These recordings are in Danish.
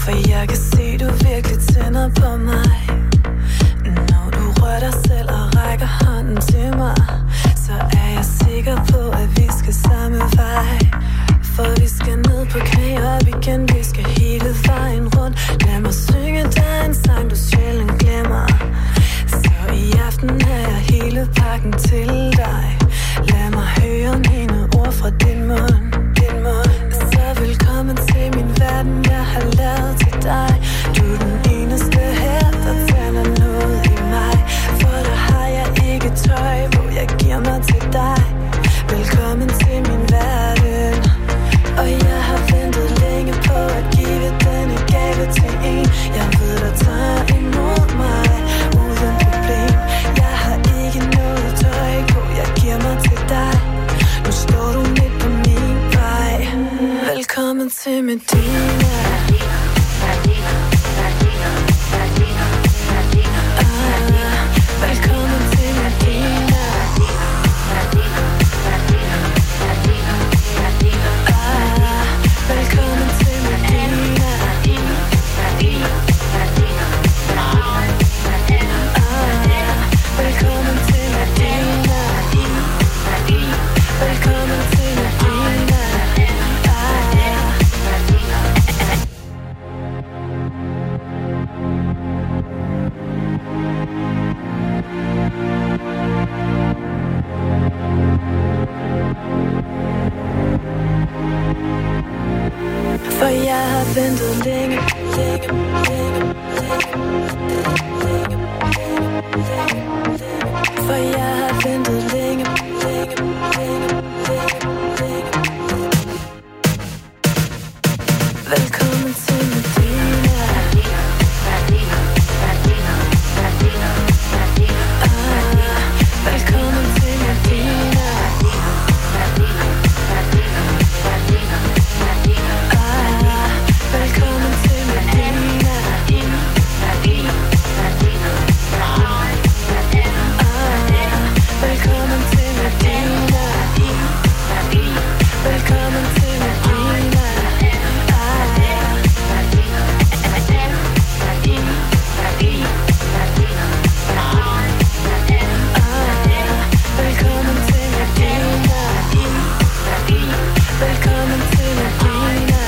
For jeg kan se, du virkelig tænder på mig. Når du rører dig selv og rækker hånden til mig, så er jeg sikker på, at vi skal samme vej. For vi skal ned på knæ op igen, vi skal hele vejen rundt. Lad mig synge dig en sang, du sjældent glemmer. Så i aften er jeg hele pakken til dig. Lad mig høre mine ord fra din mund. Så velkommen til min verden, jeg har lavet til dig. Du er den eneste her, der tænder noget i mig. For der har jeg ikke tøj, hvor jeg giver mig til dig. Velkommen til min verden. Og jeg har ventet længe på at give denne gave til en. Jeg ved, der tager imod mig uden problem. Jeg har ikke noget tøj på, jeg giver mig til dig. Nu står du midt på min vej. Velkommen til Medina. Velkommen til Medina. Velkommen til Medina. Velkommen til Medina. Velkommen til Medina. For jeg har ventet længe. For jeg har ventet længe. Velkommen til Medina. Velkommen til Medina. Velkommen til Medina. Velkommen til Medina. Velkommen til Medina. Velkommen til Medina. Velkommen til Medina.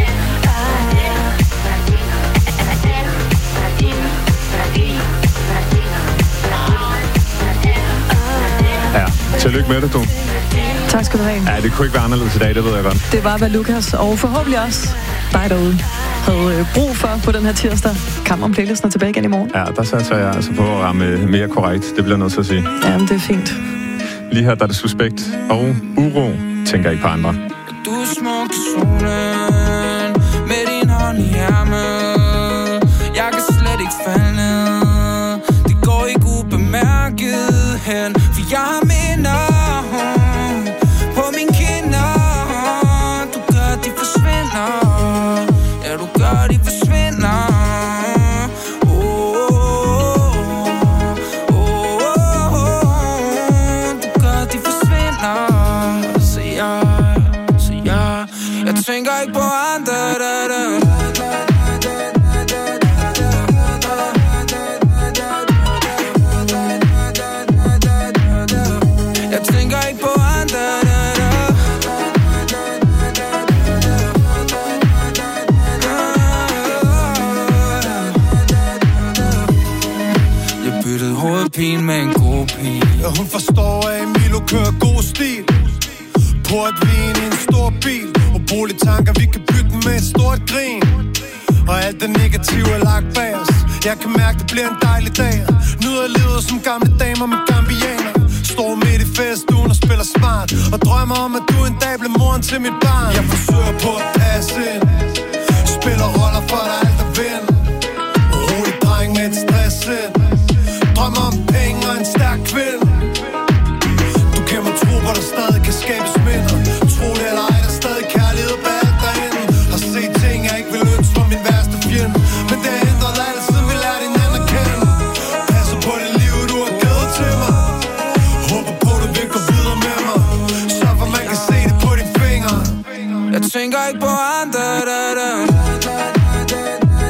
Ja, tillykke med det, du. Tak skal du have. Ja, det kunne ikke være anderledes i dag, det ved jeg godt. Det var, hvad Lukas og forhåbentlig også dig derude havde brug for på den her tirsdag. Kamp om playlisten er tilbage igen i morgen. Ja, der satser jeg altså på at ramme mere korrekt. Det bliver noget til at sige. Jamen, det er fint. Lige her, der er det Suspekt og Uro. Tænker ikke på andre. Du er smuk i solen, med din hånd i ærmet. Jeg kan slet ikke falde ned. Det går ikke ubemærket hen, for jeg har minder på mine kinder. Du gør, de forsvinder. Ja, du gør, de forsvinder. Du gør, de forsvinder. Så jeg tænker ikke på andre. Jeg tænker ikke på andre. Jeg byttede hovedpine med en god pige. Ja, hun forstår, at Emilio kører god stil. Portvin i en stor bil. Og boligtanker, vi kan bygge med et stort grin. Og alt det negative er lagt bag os. Jeg kan mærke, det bliver en dejlig dag. Nyder livet som gamle damer med gambianer. Står midt i festugen og spiller smart. Og drømmer om, at du en dag bliver moren til mit barn. Jeg forsøger på at passe ind. Spiller roller for dig alt er vind. Rolig dreng med et stress ind. Drømmer om penge og en stærk kvinde. Du kan mig tro, hvor der stadig kan skabes minder. Tro det eller ej, der er stadig kærlighed bag alt derinde. Har set ting, jeg ikke vil ønske for min værste fjende. Men det har ændret alt, siden vi lærte hinanden at kende. Passer på det liv, du har givet til mig. Håber på, du vil gå videre med mig. Så for man kan se det på dine fingre. Jeg tænker ikke på andre.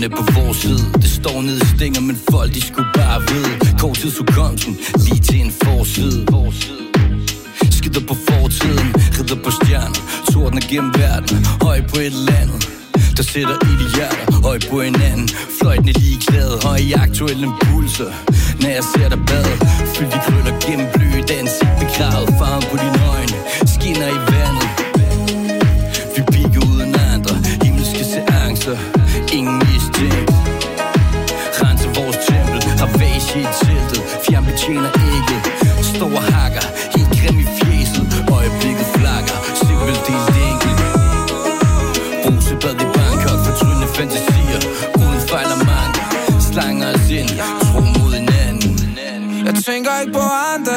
Kunderne på vores side. Det står nede i stænger, men folk de skulle bare vide. Korttidsudkomsten, lige til en forside. Skider på fortiden, ridder på stjerner. Tordner gennem verden, høj på et eller andet. Der sætter i de hjerter, høj på hinanden. Fløjtende ligeglade, høj i aktuelle impulser. Når jeg ser dig bade, fyld de krøller gennem blødt ansigt begravet. Farven på dine øjne, skinner i vandet. Vi piker uden andre, himmelske seancer. Ingen mistænkt. Renser vores tempel, har vage i teltet. Fjern betjener ægget, står og hakker. Helt grim i fjeset, øjeblikket flakker. Simpel del enkelt. Brusebad i Bangkok, fortrydende fantasier. Uden fejl og mand, slanger os ind, tro mod hinanden. Jeg tænker ikke på andre,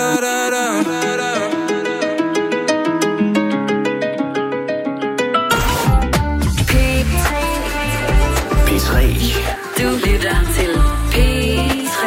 P3. Du lytter til P3.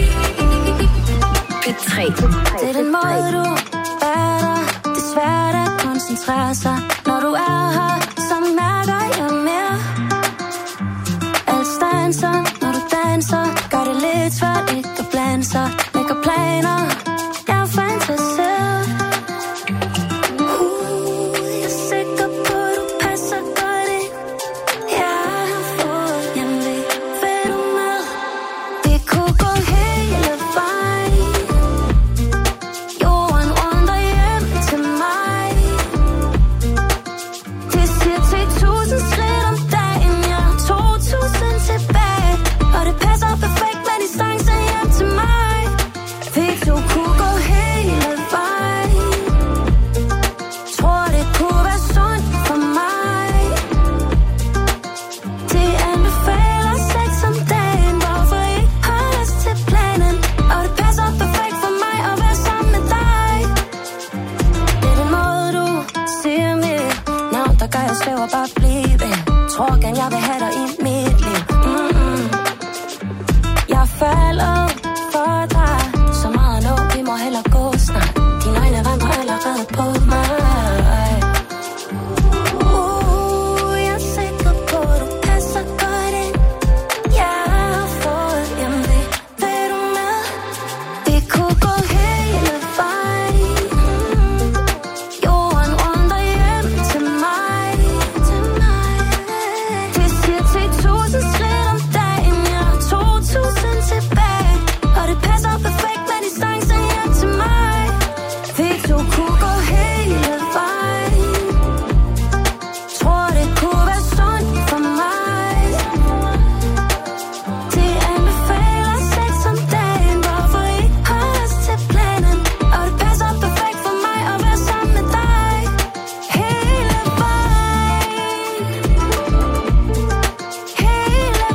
P3. Det er den måde, du er der. Det er svært at koncentrere sig. Når du er her, så mærker jeg mere. Alt stanser, når du danser. Gør det lidt svært ikke at blande sig. Lægger planer, jeg er fantaseret. Jeg er sikker på, du passer godt ind. Jeg har fået hjemlig. Vil du med? Vi kunne gå hele vejen. Jorden runder hjem til mig. Det siger 10.000 skridt om dagen. Jeg har 2.000 tilbage. Og det passer perfekt med distancen hjem til mig. Vi to kunne gå hele vejen. Tror det kunne være sundt for mig. De anbefaler sex om dagen. Hvorfor ikke holde os til planen? Og det passer perfekt for mig at være sammen med dig. Det er den måde du siger mit navn, der gør jeg svæver bare blive. Tror gerne jeg vil have dig i mit liv. Jeg falder for dig. Så meget nu, vi må hellere gå snart. Dine øjne vandrer allerede på mig. Jeg er sikker på, du passer godt ind. Jeg har fået hjemlig. Vil du med? Vi kunne gå hele vejen. Jorden runder hjem til mig. Det siger 10.000 skridt om dagen. Jeg har 2.000 tilbage. Og det passer perfekt med distancen hjem til mig. Vi to kunne gå hele vejen. Tror det kunne være sundt for mig. De anbefaler sex om dagen. Hvorfor ikke holde os til planen? Og det passer perfekt for mig at være sammen med dig. Hele vejen. Hele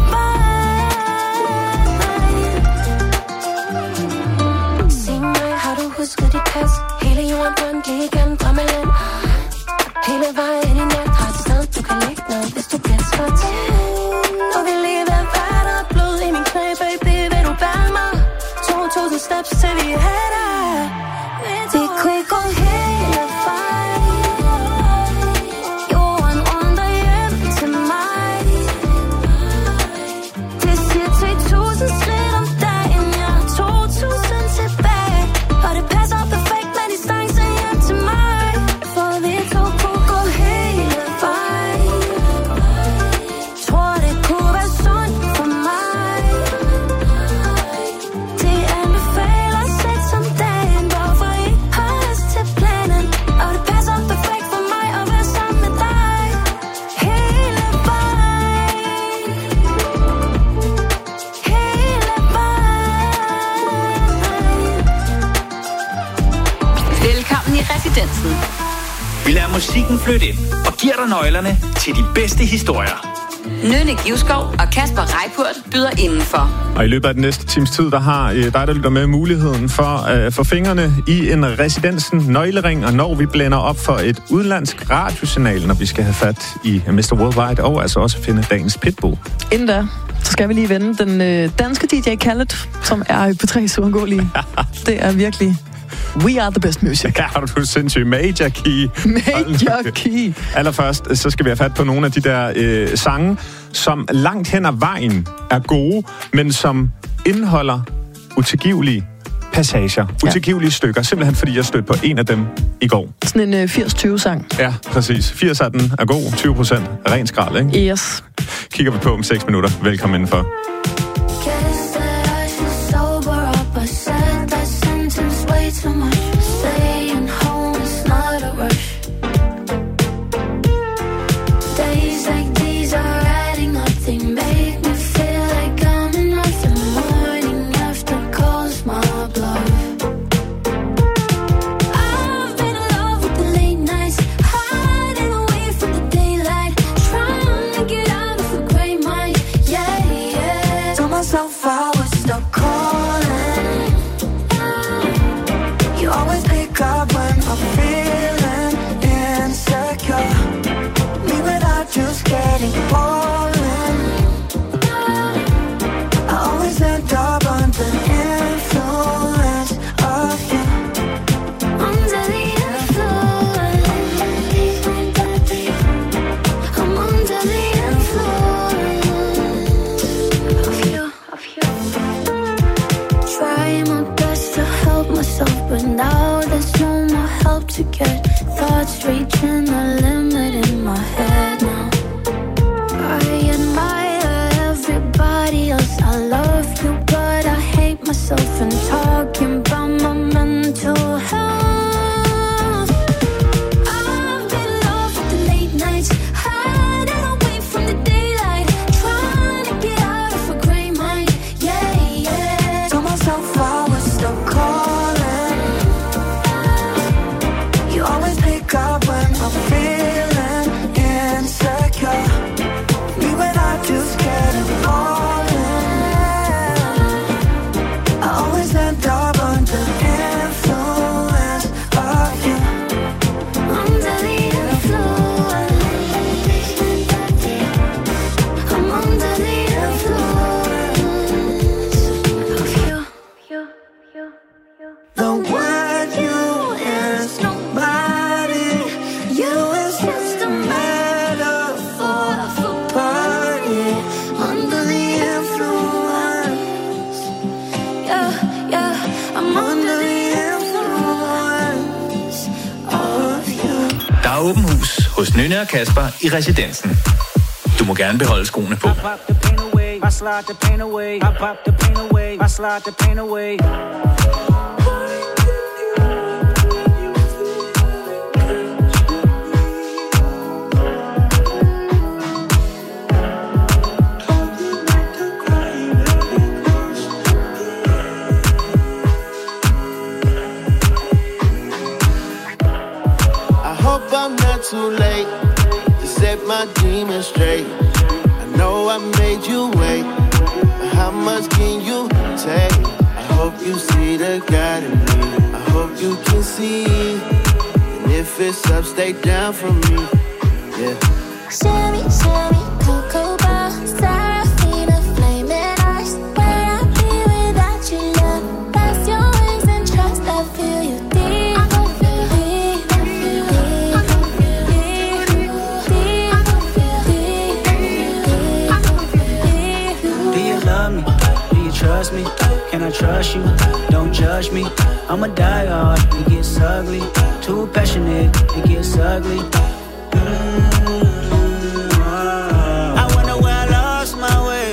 vejen. Sig mig, har du husket dit pas? Hele jorden rundt lige gennem drømmeland. Hele vejen i nat har et sted, du kan lægge ned, hvis du bliver træt. Og vi lige ved hvad der er blod i min knæ, baby, vil du bære mig? 2.000 steps til vi er der. Vi kunne ikke gå hele vejen. Jorden runder hjem til mig. Det siger 10.000 skridt om dagen. Jeg har 2.000 tilbage. Og det passer perfekt med distancen hjem til mig. For vi to kunne gå hele vejen. Tror det kunne være sundt for mig. De anbefaler sex om dagen. Hvorfor ikke holde os til planen? Og det passer perfekt for mig at være sammen med dig. Hele vejen. Hele vejen. Velkommen i Residensen. Vi lader musikken flytte ind og giver dig nøglerne til de bedste historier. Nynne Givskov og Kasper Reippurt byder indenfor. Og i løbet af den næste times tid, der har dig, der lytter med, muligheden for at få fingrene i en Residensen nøglering, og når vi blænder op for et udenlandsk radiosignal, når vi skal have fat i Mr. Worldwide, og altså også finde dagens pitbull. Inden da, så skal vi lige vende den danske DJ Khaled, som er på P3's uundgåelige. Det er virkelig... We are the best music. Ja, du sindssygt. Major Key. Major Key. Allerførst, så skal vi have fat på nogle af de der sange, som langt hen ad vejen er gode, men som indeholder utilgivelige passager, utilgivelige stykker, simpelthen fordi jeg stødte på en af dem i går. Sådan en 80-20-sang. Ja, præcis. 80 af den er god, 20% er ren skrald, ikke? Yes. Kigger vi på om 6 minutter. Velkommen indenfor. To get thoughts reaching the limit in my head now. I admire everybody else. I love you, but I hate myself and talking about my mental health. I've been in love with the late nights, hiding away from the daylight, trying to get out of a gray mind. Yeah, yeah. Told myself I was still calling. Always pick up when I'm feeling insecure. Me when I just get it falling. I always end up under influence of you. Under the influence. I'm under the influence of you. The word you is nobody. You is just a metaphor for party. Under the influence. Yeah, yeah, I'm under the influence of you. Der er åben hus hos Nynne og Kasper i Residensen. Du må gerne beholde skoene på. I pop the pain away, I slide the pain away. I pop the pain away, I slide the pain away. I'm not too late to set my demons straight. I know I made you wait, but how much can you take? I hope you see the God in me. I hope you can see. And if it's up, stay down from me. Yeah. Shimmy, shimmy, cocoa bar, Serafina, flaming eyes. Where I be without you, love? That's your wings and trust. I feel you deep. Trust me, can I trust you? Don't judge me. I'm a die-hard, it gets ugly. Too passionate, it gets ugly. I wonder where I lost my way.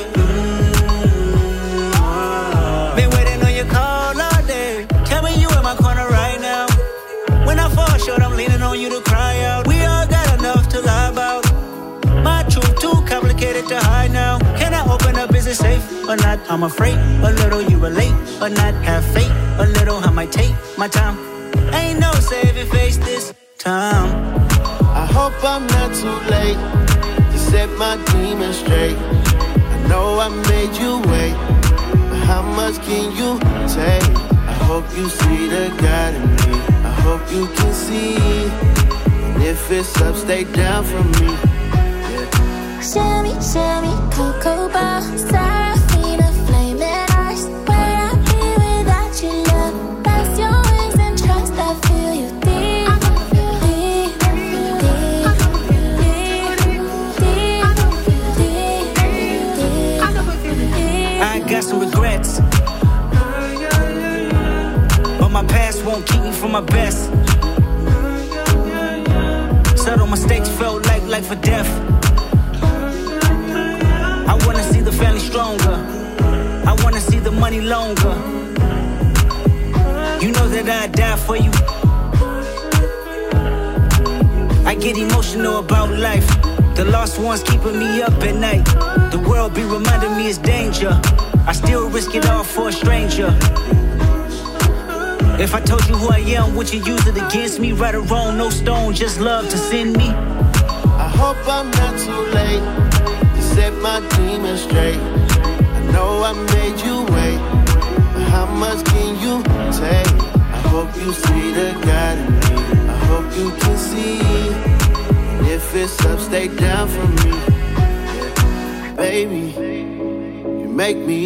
Been waiting on your call all day. Tell me you in my corner right now. When I fall short, I'm leaning on you to cry out. We all got enough to lie about. My truth too complicated to hide now. Can I open up, is it safe or not? I'm afraid a little you relate or not. Have faith a little, I might take my time. Ain't no saving face this time. I hope I'm not too late to set my demons straight. I know I made you wait, but how much can you take? I hope you see the God in me. I hope you can see. And if it's up, stay down from me. Shimmy, shimmy, cocoa bar, Serafina, flaming eyes. Where I be without you, love? That's your wings and trust. I feel you deep, deep, deep, deep, deep, deep. subtle mistakes felt like life or death. I wanna see the family stronger. I wanna see the money longer. You know that I'd die for you. I get emotional about life. The lost ones keeping me up at night. The world be reminding me it's danger. I still risk it all for a stranger. If I told you who I am, would you use it against me? Right or wrong, no stone, just love to send me. I hope I'm not too late to set my demons straight. I know I made you wait, but how much can you take? I hope you see the God in me. I hope you can see. And if it's up, stay down for me. Yeah. Baby, you make me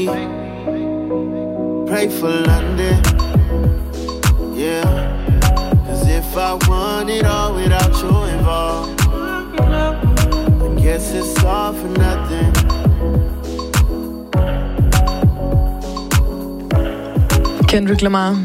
pray for London. Yeah, cause if I want it all without you involved, I guess it's all for nothing. Kendrick Lamar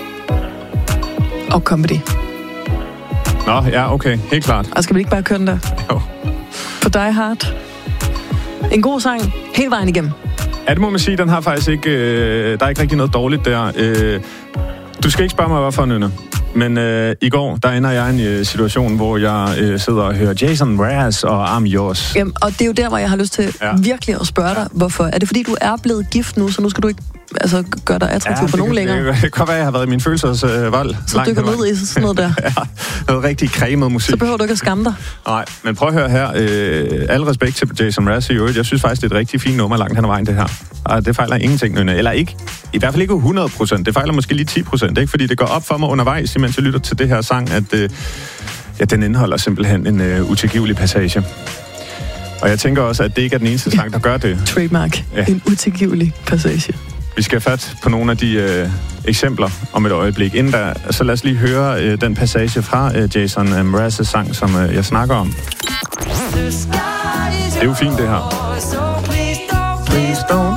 og Comedy. Nå, ja, okay. Helt klart. Og skal vi ikke bare køre den der? Jo. På Die Hard. En god sang, hele vejen igennem. Ja, det må man sige. Den har faktisk ikke... der er ikke rigtig noget dårligt der. Du skal ikke spørge mig, hvorfor, Nynne. Men i går, der ender jeg i en situation, hvor jeg sidder og hører Jason Mraz og I'm Yours. Jamen, og det er jo der, hvor jeg har lyst til virkelig at spørge dig, hvorfor. Er det fordi, du er blevet gift nu, så nu skal du ikke gøre dig attraktiv for nogen længere? Det kan godt være, jeg har været i min følelsesvold. Så dykker ned i sådan noget der. Ja, noget rigtig cremet musik. Så behøver du ikke at skamme dig. Nej, men prøv at høre her. Al respekt til Jason Mraz i øvrigt. Jeg synes faktisk, det er et rigtig fint nummer langt hen ad vejen, det her. Og det fejler ingenting, Nynne. Eller ikke. I hvert fald ikke 100%. Det fejler måske lige 10%, ikke? Fordi det går op for mig undervejs, mens jeg lytter til det her sang, at den indeholder simpelthen en utilgivelig passage. Og jeg tænker også, at det ikke er den eneste sang, der gør det. Trademark. Ja. En utilgivelig passage. Vi skal have fat på nogle af de eksempler om et øjeblik. Inden da, så lad os lige høre den passage fra Jason Mraz's sang, som jeg snakker om. Det er jo fint, det her. Please don't.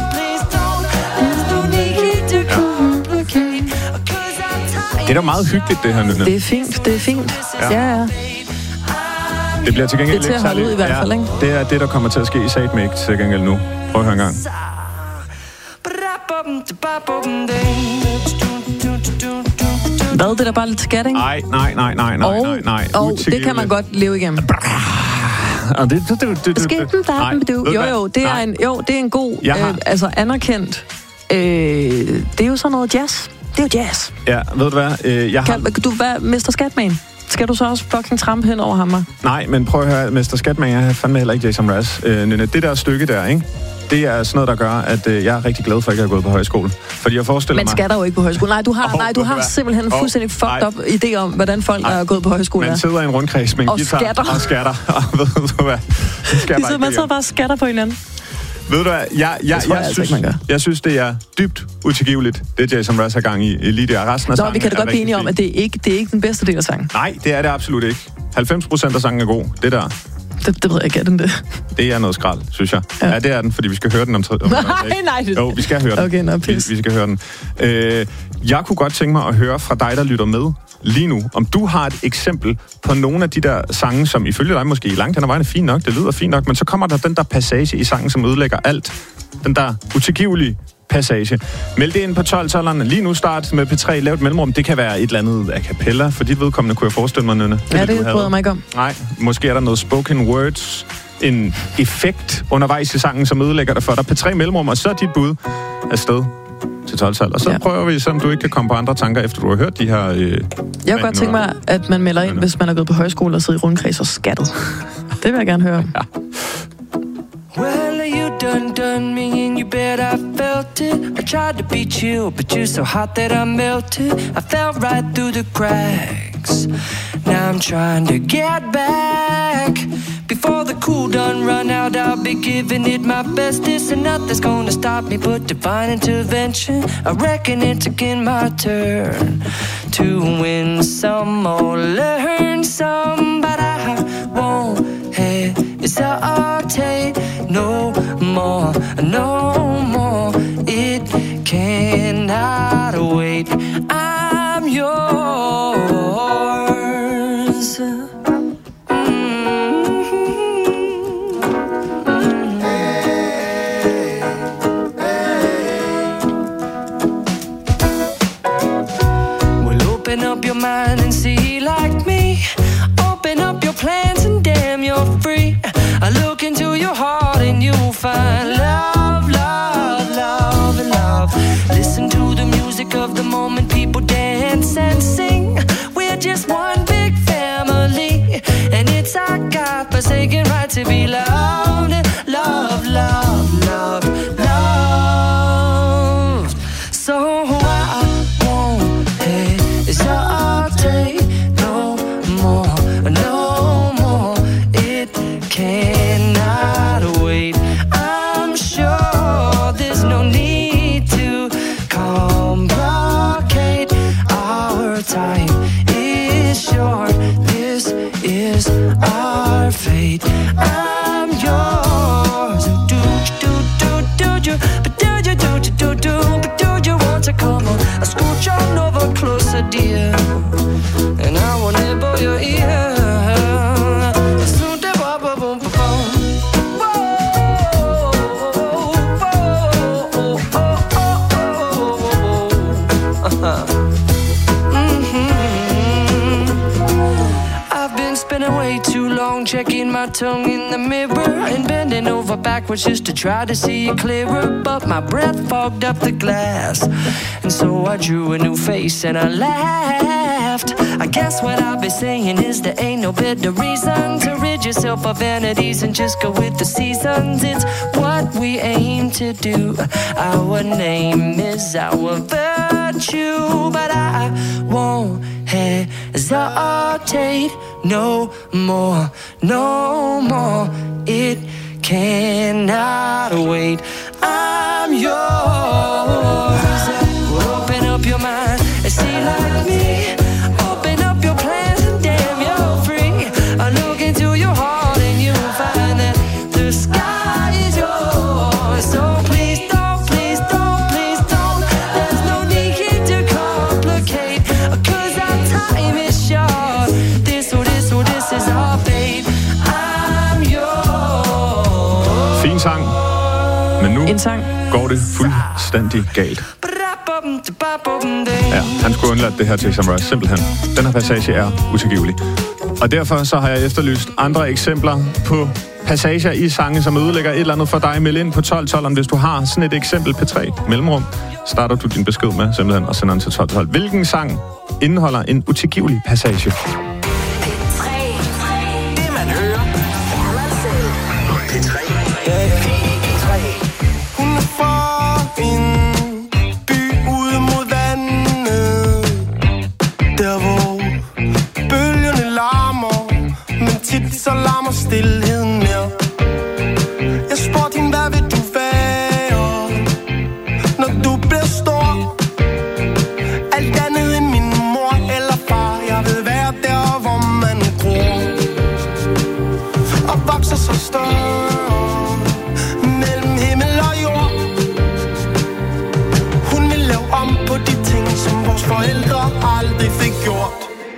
Det er da meget hyggeligt, det her, Nynne. Det er fint, det er fint. Ja. Det bliver til gengæld ikke særligt. Det er til at holde ud i hvert fald, ikke? Det er det, der kommer til at ske i Satmake til gengæld nu. Prøv at høre en gang. Hvad? Det er da bare lidt skat, ikke? Nej. Og det kan man godt leve igennem. Det er en god, anerkendt. Det er jo sådan noget jazz. Det er jo jazz. Ja, ved du hvad? Du er Mr. Skatman. Skal du så også fucking trampe hen over hammer? Nej, men prøv at høre, Mr. Skatman, jeg har fandme heller ikke Jason Mraz. Det der stykke der, ikke? Det er sådan noget, der gør, at jeg er rigtig glad for, at jeg har gået på højskole. Fordi jeg forestiller mig... Men skal der jo ikke på højskole. Nej, du har simpelthen en fuldstændig fucked up idé om, hvordan folk der er gået på højskole. Man sidder i en rundkreds med en guitar og skatter. Og ved du hvad? Man sidder bare og skatter på hinanden. Ved du hvad, jeg synes, det er dybt utilgiveligt, det Jason Mraz har gang i lige der. Resten af sangen vi kan da godt blive enige om, at det er ikke den bedste del af sangen. Nej, det er det absolut ikke. 90% af sangen er god, det der. Det ved jeg ikke, er den det? Det er noget skrald, synes jeg. Ja, det er den, fordi vi skal høre den om nej. Jo, vi skal høre den. Okay, vi skal høre den. Jeg kunne godt tænke mig at høre fra dig, der lytter med lige nu, om du har et eksempel på nogle af de der sange, som ifølge dig måske langt hen ad vejen er fint nok, det lyder fint nok, men så kommer der den der passage i sangen, som ødelægger alt. Den der utilgivelige passage. Meld det ind på 12-12'eren. Lige nu start med P3, lavt mellemrum. Det kan være et eller andet a cappella. For dit vedkommende kunne jeg forestille mig, Nynne. Ja, det bryder mig ikke om. Nej, måske er der noget spoken words, en effekt undervejs i sangen, som ødelægger dig for dig. P3 mellemrum, og så er dit bud afsted til 12-tal. Og så prøver vi, om du ikke kan komme på andre tanker, efter du har hørt de her... Jeg kunne godt tænke mig, at man melder ind, hvis man er gået på højskole og sidder i rundkreds og skattet. Det vil jeg gerne høre. Ja. Well, you done me and you bet I felt it. I tried to be chill, but you're so hot that I melted. I fell right through the cracks. Now I'm trying to get back. Before the cool done run out, I'll be giving it my best. This and nothing's gonna stop me but divine intervention. I reckon it's again my turn to win some or learn some, but I won't hesitate no more, no more. It cannot wait. I'm yours. God-forsaken right to be loved. Love, love, love, love. So I won't hesitate no more, no more. It cannot wait. I'm sure there's no need to complicate. Our time is short. This is our fate. I'm yours. Do you, but do you want to come on? I scooch on over closer, dear, and I will nibble your ear. Way too long, checking my tongue in the mirror and bending over backwards just to try to see it clearer. But my breath fogged up the glass, and so I drew a new face and I laughed. I guess what I'll be saying is there ain't no better reason to rid yourself of vanities and just go with the seasons. It's what we aim to do. Our name is our virtue, but I won't hesitate no more, no more. It cannot wait. I'm yours. Open up your mind and see like me. Open up your plans and damn, you're free. I look into your heart and you'll find that the sky is yours. So please don't, please don't, please don't. There's no need to complicate, 'cause our time is short. This is our fate. I'm yours. Fin sang, men nu går det fuldstændig galt. Ja, han skulle undlade det her til Jason Mraz, simpelthen. Den her passage er utilgivelig. Og derfor så har jeg efterlyst andre eksempler på passager i sange, som ødelægger et eller andet for dig. Meld ind på 1212, hvis du har sådan et eksempel. P3 mellemrum starter du din besked med, simpelthen, og sender den til 1212. Hvilken sang indeholder en utilgivelig passage? Hun er fra en by ude mod vandet, der hvor bølgerne larmer, men tit så larmer stilheden mere. Jeg spurgte hende, hvad vil du være, når du bliver stor? Alt andet end min mor eller far. Jeg vil være der, hvor man gror og vokser så større. På de ting, som vores forældre aldrig fik gjort.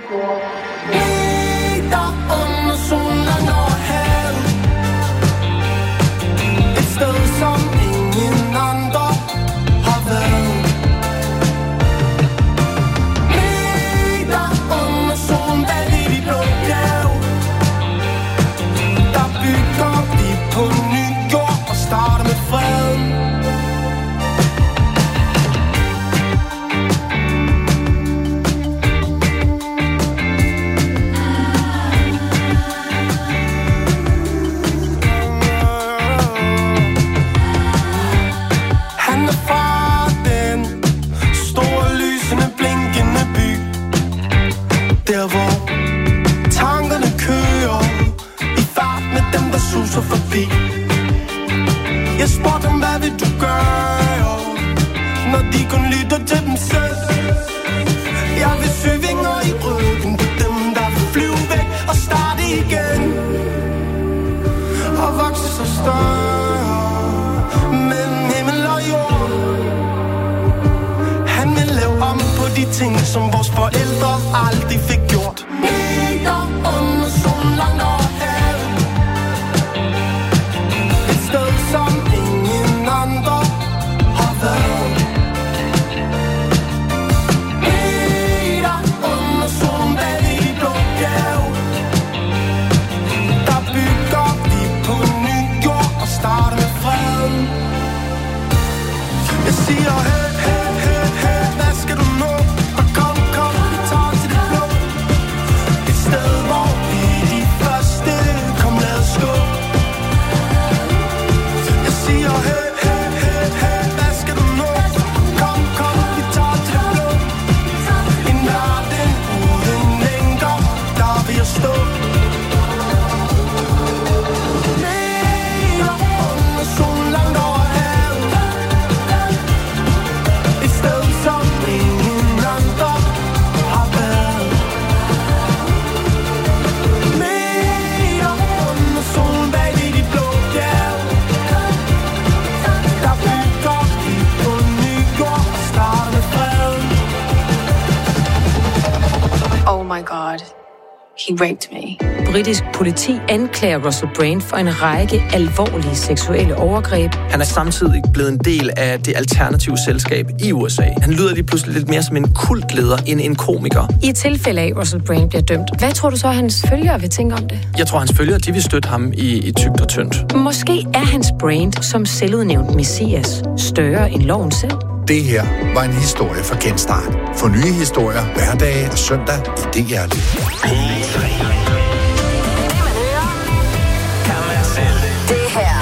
Der under solen og havet, et sted, som ingen andre har været. Der under solen bag ved de blå bjerge, der bygger vi på ny jord og starter med freden. Der hvor tankerne kører i fart med dem, der suser forbi. Jeg spurgte dem, hvad vil du gøre, når de kun lytter til dem selv. Jeg vil søge vinger i ryggen på dem, der vil flyve væk og starte igen og vokse så større mellem himmel og jord. Han vil lave om på de ting, som vores forældre aldrig fik gjort. Der under solen og havet, et sted, som ingen andre har været. Der under solen bag ved de blå bjerge, der bygger vi på ny jord og starter med freden. Jeg siger, hey, hey, hey, hey, hvad skal du nå? Og kom, kom, vi tager til det blå. He raped me. Britisk politi anklager Russell Brand for en række alvorlige seksuelle overgreb. Han er samtidig blevet en del af det alternative selskab i USA. Han lyder lige pludselig lidt mere som en kultleder end en komiker. I tilfælde af, at Russell Brand bliver dømt, hvad tror du så, hans følgere vil tænke om det? Jeg tror, hans følgere de vil støtte ham i tykt og tyndt. Måske er hans brand som selvudnævnt messias større end loven selv. Det her var en historie fra Genstart. For nye historier hverdage og søndag i DR Lyd. Det her.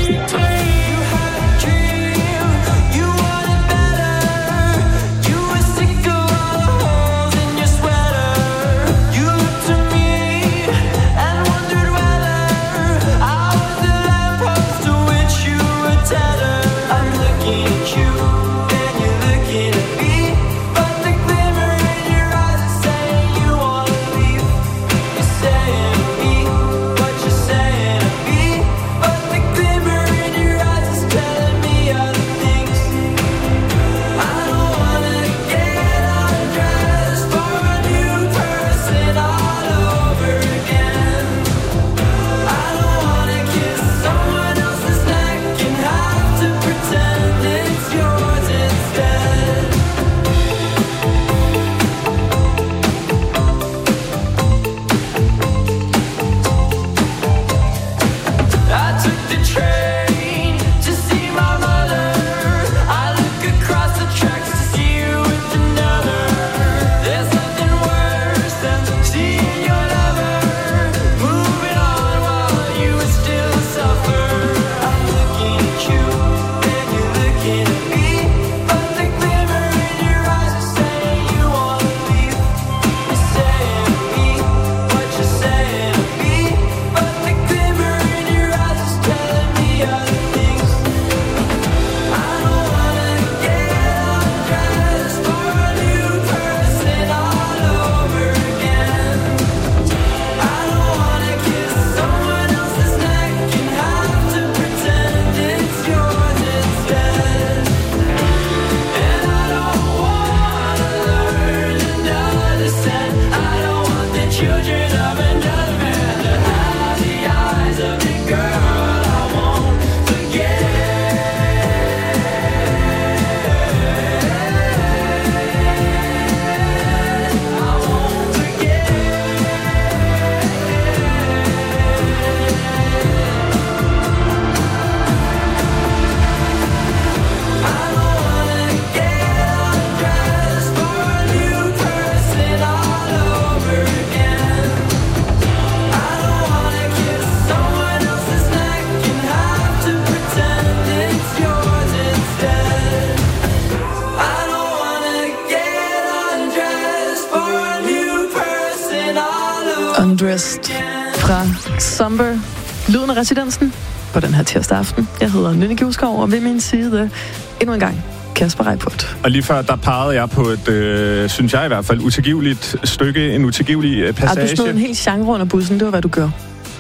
Undressed fra Summer. Lyden af Residensen på den her tirsdag aften. Jeg hedder Nynne Kivskov, og ved min side endnu en gang Kasper Reippurt. Og lige før, der pegede jeg på et, synes jeg i hvert fald, utilgiveligt stykke, en utilgivelig passage. Du smed en hel genre under bussen, det var hvad du gør.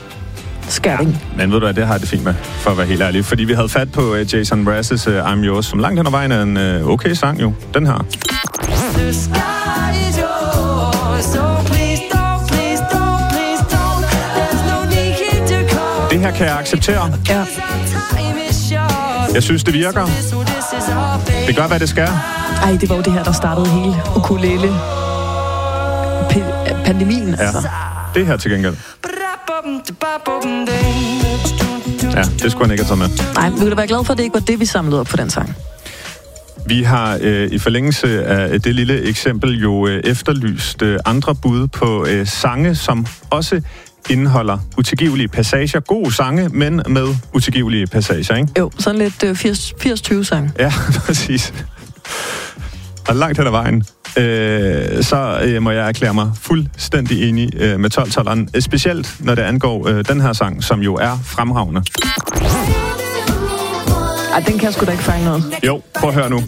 Skæring. Ja, men ved du hvad, det har jeg det fint med, for at være helt ærlig. Fordi vi havde fat på Jason Mraz's I'm Yours, som langt hen ad vejen er en okay sang jo. Den her. Det her kan jeg acceptere. Ja. Jeg synes, det virker. Det gør, hvad det skal. Ej, det var jo det her, der startede hele ukulele pandemien, altså. Ja, det her til gengæld. Ja, det skulle han ikke have taget med. Nej, vi ville være glad for, at det ikke var det, vi samlede op på den sang. Vi har i forlængelse af det lille eksempel jo efterlyst andre bud på sange, som også indeholder utilgivelige passager. Gode sange, men med utilgivelige passager, ikke? Jo, sådan lidt 80-20 sang. Ja, præcis. Og langt hen ad vejen, så må jeg erklære mig fuldstændig enig med 12-12'eren. Specielt når det angår den her sang, som jo er fremragende. Ej, den kan jeg sgu da ikke fange noget. Jo, prøv at høre nu.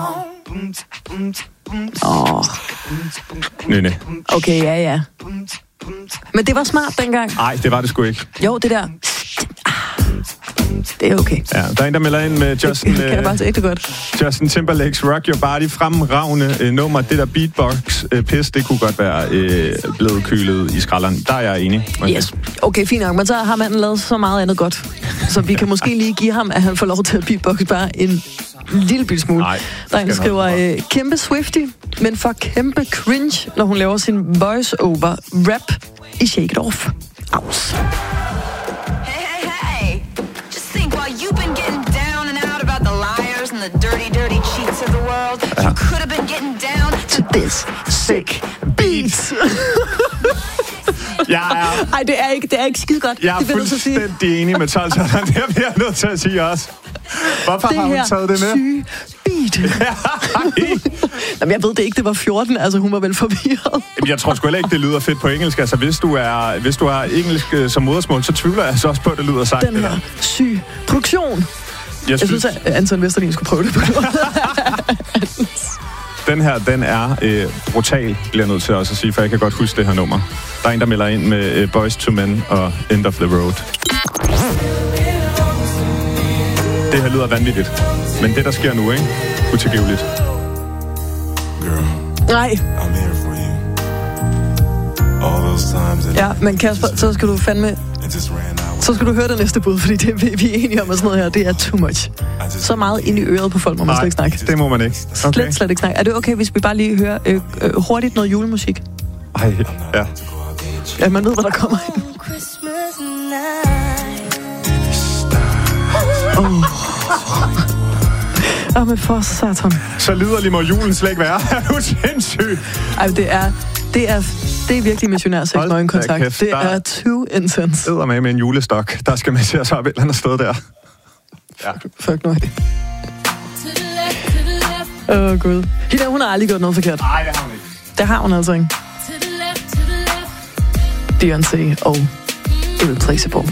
Nynne. Okay, ja. Men det var smart dengang. Nej, det var det sgu ikke. Jo, det der. Det er okay. Ja, der er en, der melder ind med Justin... kan jeg bare se det godt. Justin Timberlake's Rock Your Body, fremragende nummer. Det der beatbox-pis, det kunne godt være blevet kølet i skralderen. Der er jeg enig. Okay. Yes. Okay, fint nok. Men så har manden lavet så meget andet godt. Så vi kan måske lige give ham, at han får lov til at beatboxe bare en lille bitte smule. Nej, der er en, der skriver, kæmpe Swiftie, men for kæmpe cringe, når hun laver sin voice-over rap i Shake It Off. Aus. You've been getting down and out about the liars and the dirty cheats of the world. You could have been getting down to this sick beats. Ej, det er ikke skide godt. Jeg er fuldstændig enig med 12. Det bliver jeg nødt til at sige også. Hvorfor har hun taget det med? Syge beat. Jamen, jeg ved det ikke, det var 14. Altså, hun var vel forvirret. Jeg tror sgu heller ikke, det lyder fedt på engelsk. Altså, hvis du har engelsk som modersmål, så tvivler jeg så også på, at det lyder sejt. Den her syge produktion. Jeg synes, at Anton Vesterlin skulle prøve det på noget. Den her, den er brutal, bliver jeg nødt til også at sige, for jeg kan godt huske det her nummer. Der er en, der melder ind med Boys to Men og End of the Road. Det her lyder vanvittigt. Men det, der sker nu, ikke? Utilgiveligt. Nej. Ja, men Kasper, så skal du fandme... Så skal du høre det næste bud, fordi det vi er enige om, og sådan noget her, det er too much. Så meget ind i øret på folk, må man slet ikke snakke. Det må man ikke. Okay. Slet ikke snakke. Er det okay, hvis vi bare lige hører hurtigt noget julemusik? Ej, ja. Ja, man ved, hvad der kommer ind. Men for satan. Så liderlig må julen slet ikke være. Er du sindssyg? Ej, det er virkelig missionær nøgenkontakt. Det er too intense. Det er med en julestok. Der skal man se os op et eller andet sted der. Ja. Fuck nu. Gud. Hende, hun har aldrig gjort noget forkert. Nej, det har hun ikke. Det har hun altså ikke. Beyoncé og Irreplaceable.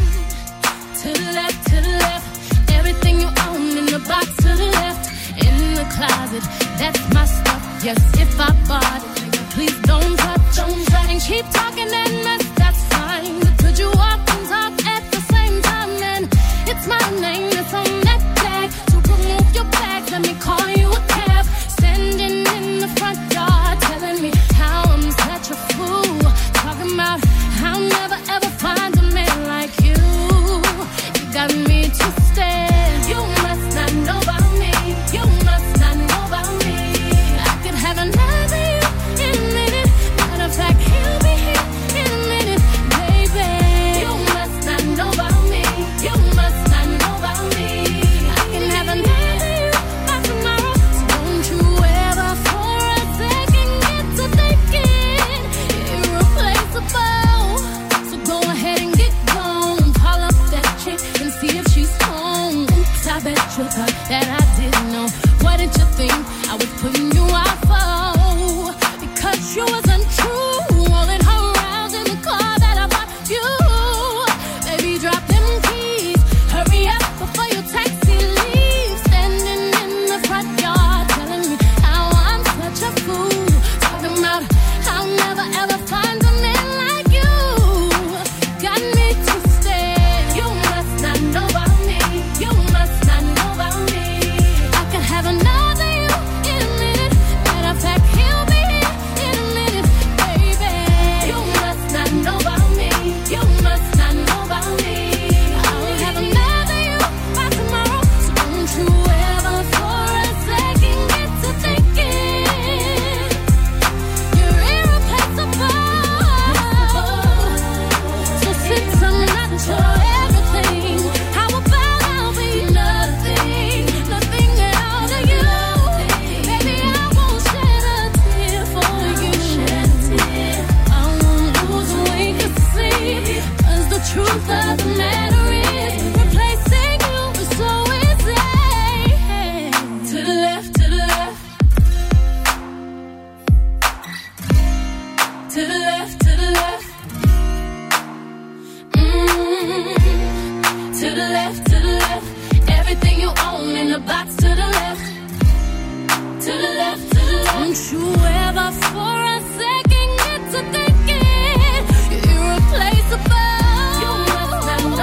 Closet, that's my stuff. Yes, if I bought it, please don't touch. And keep talking and mess, that's fine. But could you walk and talk at the same time? And it's my name that's on that tag. So remove your bag, let me call you a cab. Standing in the front yard, telling me how I'm such a fool. Talking about how I'll never ever find a man like you. You got me twisted. You must not know about me. You must not know about me. I could have another you in a minute. Matter of fact, he'll be here in a minute, baby. You must not know about me. You must not know about me. I can have another you by tomorrow. So don't you ever for a second get to thinking you're irreplaceable. So go ahead and get gone. Call up that chick and see if she's home. Oops, I bet you thought that I didn't know. What did you think I was putting you out for? Because you was untrue, rolling her around in the car that I bought you. Baby, drop them keys, hurry up before your taxi leaves. Standing in the front yard, telling me how I'm such a fool. Talking about how I'll never ever find a man like you. Got me twisted. You must not know about me. You must not know about me. I could have another you in a minute. Matter of fact, he'll be here in a minute, baby. You must not know about me. You must not know about me. I'll have another you by tomorrow. So don't you ever for a second get to thinking you're irreplaceable. So since I'm not your everything, how about I'll be nothing, nothing at all to you? Baby, I won't shed a tear for you. I won't lose a wink of sleep, 'cause the truth of the matter is replacing you is so easy. To the left, to the left. To the left, to the left. To the left, to the left. Everything you own in a box to the left. To the left, to the left. Don't you ever for a second get to thinking you're irreplaceable. You must not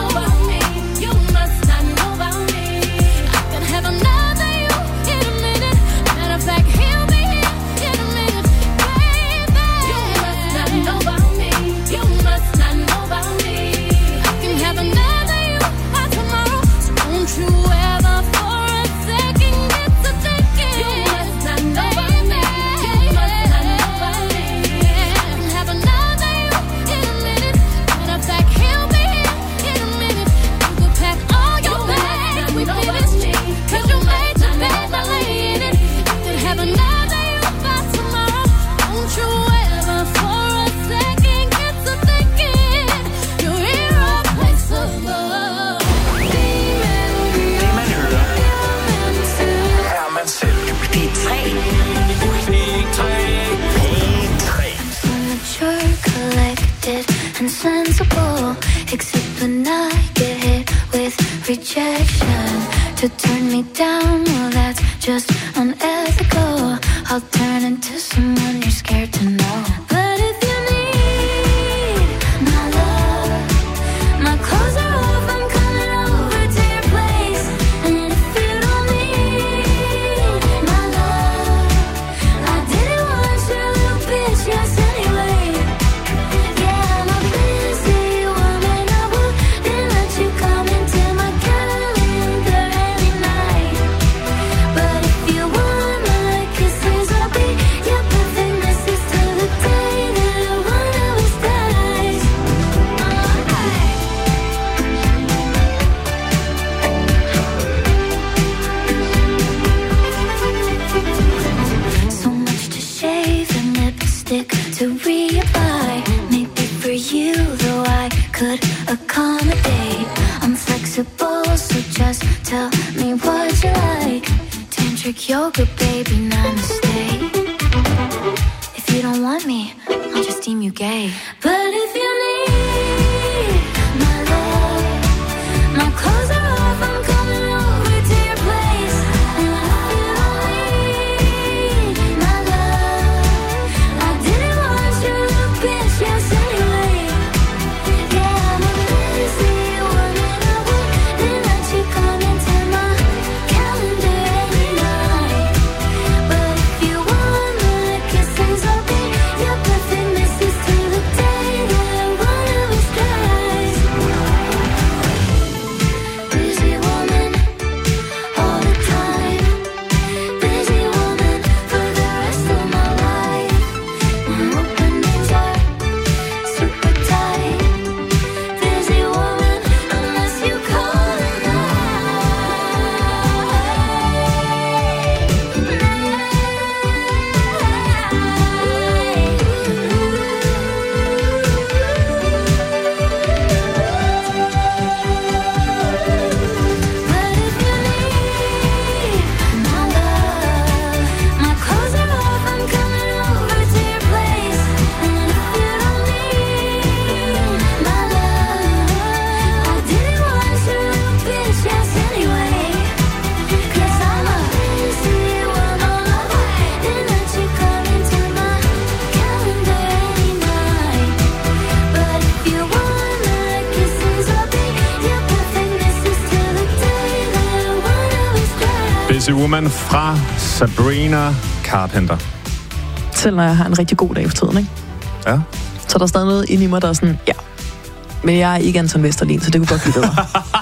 and sensible. Except when I get hit with rejection. To turn me down, well that's just unethical. I'll turn into someone you're scared to know. But if you need my love, my clothes are off, I'm coming over to your place. And if you don't need my love, I didn't want your little bitch, yes anyway. Yeah, I'm a busy woman, I wouldn't let you come into my calendar any night. But if you want my kisses, I'll be your perfect missus till the day that one of us dies. So much to shave and lipstick to reapply. Maybe for you, though I could accommodate. I'm flexible, so just tell me what you like. Tantric yoga, baby, namaste. If you don't want me, I'll just deem you gay. But if you need my love, my clothes are off, I'm coming over to your place. And if you don't need my love, I didn't want your little bitch, yes anyway. Yeah, I'm a busy woman, I wouldn't let you come into my calendar any night. But if you want my kisses, I'll be your perfect missus till the day that one of us dies. Busy woman, all the time. Busy woman for the rest of my life. My openings are super tight. Busy woman, unless you call it my clothes are off, I'm coming over to your place. And if you don't need my love, I didn't want your little bitch, yes anyway. 'Cause I'm a busy woman, didn't let you come into my calendar any night. But if you want my kisses, I'll be your perfect missus till the day that one of us dies. Busy Woman fra Sabrina Carpenter. Selv når jeg har en rigtig god dag for tiden, ikke? Ja. Så der er stadig noget inde i mig, der er sådan, ja. Men jeg er ikke Anton Vesterlin, så det kunne godt blive bedre.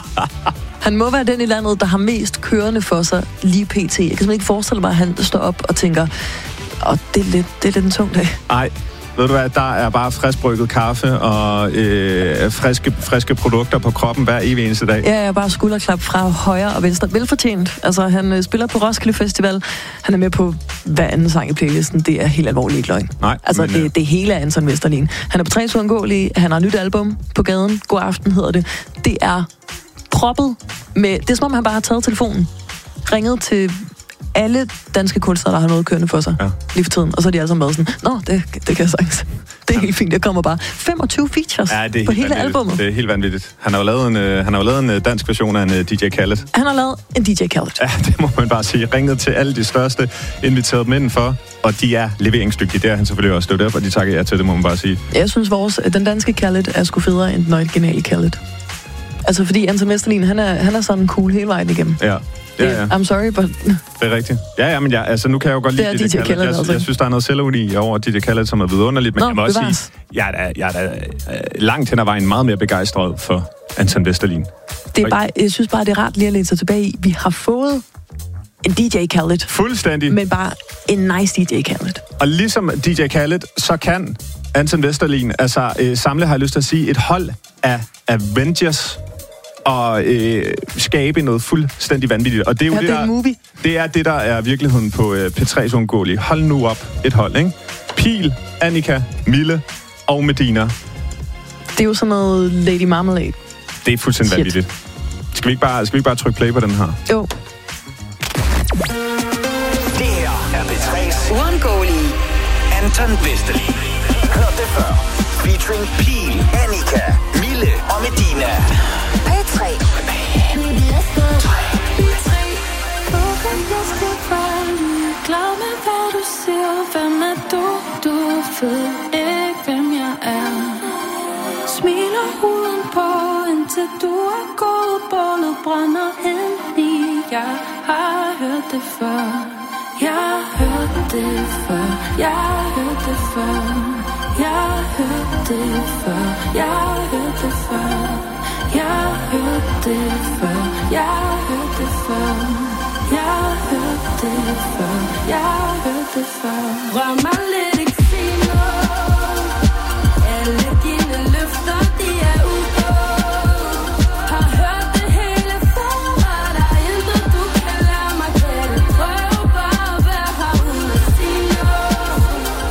Han må være den i landet, der har mest kørende for sig lige pt. Jeg kan simpelthen ikke forestille mig, at han står op og tænker, det er lidt en tung dag. Nej, ved du hvad, der er bare friskbrygget kaffe og friske produkter på kroppen hver evig eneste dag. Ja, bare skulderklap fra højre og venstre. Velfortjent. Altså, han spiller på Roskilde Festival. Han er med på hver anden sang i playlisten. Det er helt alvorligt ikke løgn. Nej. Altså, det hele er Anton Vesterlin. Han er på Træs Uundgåelige. Han har et nyt album på gaden. God aften hedder det. Det er proppet med... Det er som om, han bare har taget telefonen, ringet til alle danske kunstnere, der har noget kørende for sig lige for tiden. Og så er de alle sammen været sådan, nå, det kan jeg sagtens. Det er helt fint, der kommer bare 25 features på hele albumet. Det er helt vanvittigt. Han har jo lavet en dansk version af en DJ Khaled. Han har lavet en DJ Khaled. Ja, det må man bare sige. Ringet til alle de største, inviteret dem for, og de er leveringsdygtige. Det er han selvfølgelig også. Det er derfor, de takker jer til det, må man bare sige. Jeg synes, den danske Khaled er sgu federe end den originale Khaled. Altså, fordi Anton Vesterlin, han er sådan cool hele vejen igennem. Ja. Ja. I'm sorry, but... Det er rigtigt. Ja, men altså, nu kan jeg jo godt lide DJ Khaled. Jeg synes, der er noget selvudi over DJ Khaled, som er vidunderligt, men jeg må også sige, jeg er da langt hen ad vejen meget mere begejstret for Anton Vesterlin. Det er bare, jeg synes bare, det er rart lige at læne sig tilbage i. Vi har fået en DJ Khaled. Fuldstændig. Men bare en nice DJ Khaled. Og ligesom DJ Khaled, så kan Anton Vesterlin samle, har jeg lyst til at sige, et hold af Avengers og skabe noget fuldstændig vanvittigt. Og det er jo det er det, der er virkeligheden på P3's Uundgåelige. Hold nu op et hold, ikke? Pil, Annika, Mille og Medina. Det er jo sådan noget Lady Marmalade. Det er fuldstændig vanvittigt. Skal vi ikke bare trykke play på den her? Jo. Det her er P3's Uundgåelige. Anton Vesterlin. Hør det før. Featuring Pil, smiler udenpå, indtil du er gået. Bålet brænder ind i. Jeg har hørt det før. Jeg har hørt det før. Jeg har hørt det før. Jeg har hørt det før. Jeg har hørt det før. Jeg har hørt det før. Jeg har hørt det før. Jeg har hørt det før. Jeg har hørt det før. Rør mig lidt, ikke sig noget. Alle dine løfter, de er udgået. Har hørt det hele før. Der er intet, du kan lære mig. Kan det prøve bare at være herude og sige noget.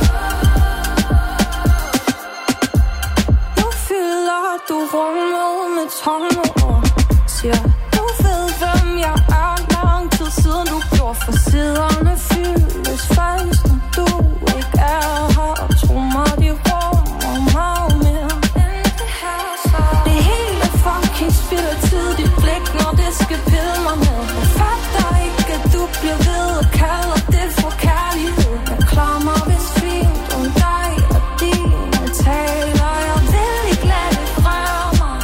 Nu fylder du rummet med tomme ord. Siger, du ved, hvem jeg er. Lang tid siden du gjorde for siderne fyldes falsk, når du ikke er her. Og tro mig, de rummer meget mere end det her. Så det hele fucking spilder tid. Dit blik, når det skal pille mig med. Jeg fatter ikke, at du bliver ved og kalder det for kærlighed. Jeg klamrer vist fint om dig og dine taler. Jeg vil ikke lade det røre mig.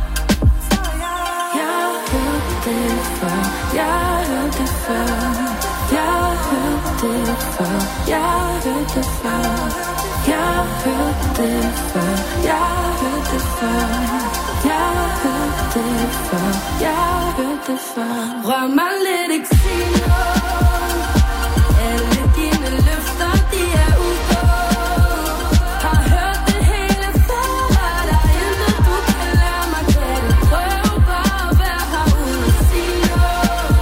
Jeg har hørt det før. Jeg har hørt det før. Jeg har hørt det før. Jeg har hørt det før. Jeg har hørt det før. Jeg har hørt det før. Jeg har hørt det før. Jeg har hørt det før. Rør mig lidt, ikke sig noget. Alle dine løfter, de er udgået. Har hørt det hele før. Der er intet, du kan lære mig. Kan det prøve bare at være herude og sige noget.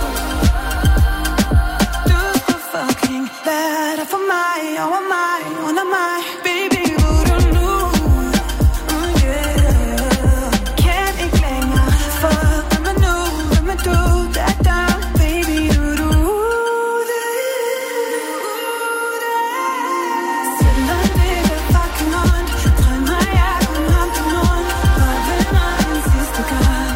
Du skulle fucking være der for mig, over mig, under mig. Baby, hvor du nu? Yeah. Kan ikke længere. Fuck, hvem er nu? Hvem er du? Da. Baby, du det. Selvom det er fucking ondt, drømmer jeg kun om din mund. Og vender den sidste gang.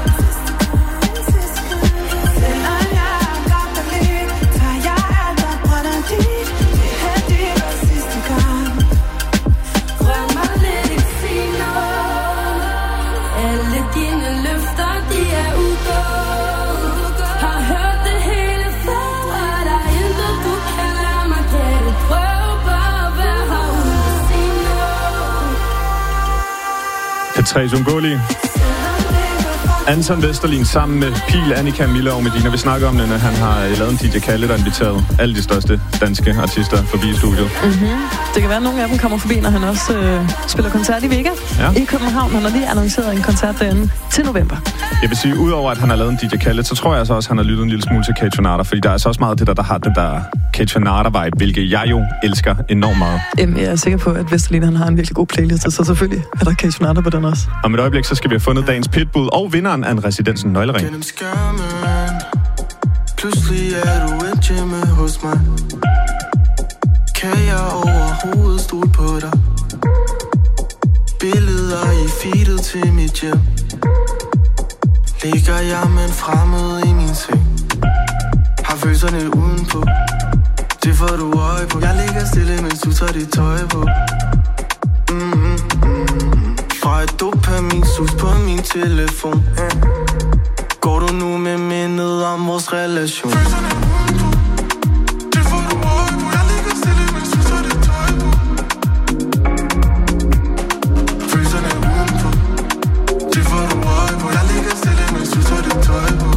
Selvom jeg er godt og lidt, tager jeg alt og brænder dit. Det her, det var sidste gang. Rør mig lidt, ikke sig noget. Alle dine løfter, de er udgået. Har hørt det hele før. Der er intet, du kan lære mig. Kan det prøve bare at være herude og sige noget. P3's Ungoli. Anton Vesterlin sammen med Pil, Annika, Mille og Medina. Vi snakker om det, når han har lavet en DJ Khaled, der har inviteret alle de største danske artister forbi studiet. Mm-hmm. Det kan være, at nogle af dem kommer forbi, når han også spiller koncert i Vega i København. Han har lige annonceret en koncert derinde til november. Jeg vil sige, udover at han har lavet en DJ Khaled, så tror jeg altså også, at han har lyttet en lille smule til Kaytranada, fordi der er altså også meget af det der har den der Kaytranada-vibe, hvilket jeg jo elsker enormt meget. Jamen, jeg er sikker på, at Vesterlin han har en virkelig god playlist, så selvfølgelig er der Kaytranada på den også. Om et øjeblik, så skal vi have fundet dagens pitbull og vinderen af en Residensen nøglering. Gennem skærmen, pludselig er du en hjemme hos mig. Kan jeg overhovedet stole på dig? Billeder i feedet til mit hjem. Ligger jeg med en fremmed i min seng. Har følelserne udenpå. Det får du øje på. Jeg ligger stille, mens du tager dit tøj på. Fra et dopaminsus på min telefon. Går du nu med mindet om vores relation? Følelserne udenpå. Det får du øje på. Jeg ligger stille, mens du tager dit tøj på. Følelserne udenpå. Det får du øje på. Jeg ligger stille, mens du tager dit tøj på.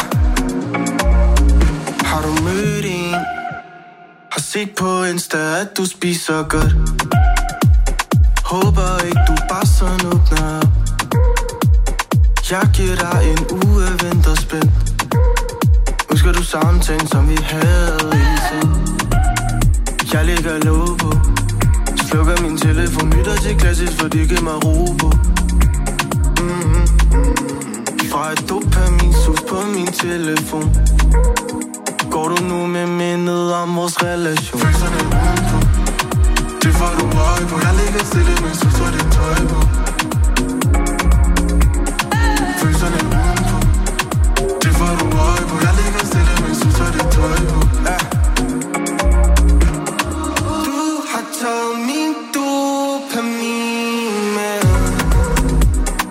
Har du mødt en? Har set på Insta, at du spiser godt. Håber ikke du bare sådan åbner op. Jeg giver dig en uge vinterspænd. Husker du samtalen som vi havde i seng? Jeg lægger låg på. Slukker min telefon, lytter til klassisk, for det giver mig ro på. Fra et dopaminsus på min telefon. Går du nu med mindet om vores relation? Følelserne udenpå. Det får du øje på. Jeg ligger stille, mens du tager dit tøj på. Følelserne udenpå. Det får du øje på. Jeg ligger stille, mens du tager dit tøj på. Du har taget min dopamin med.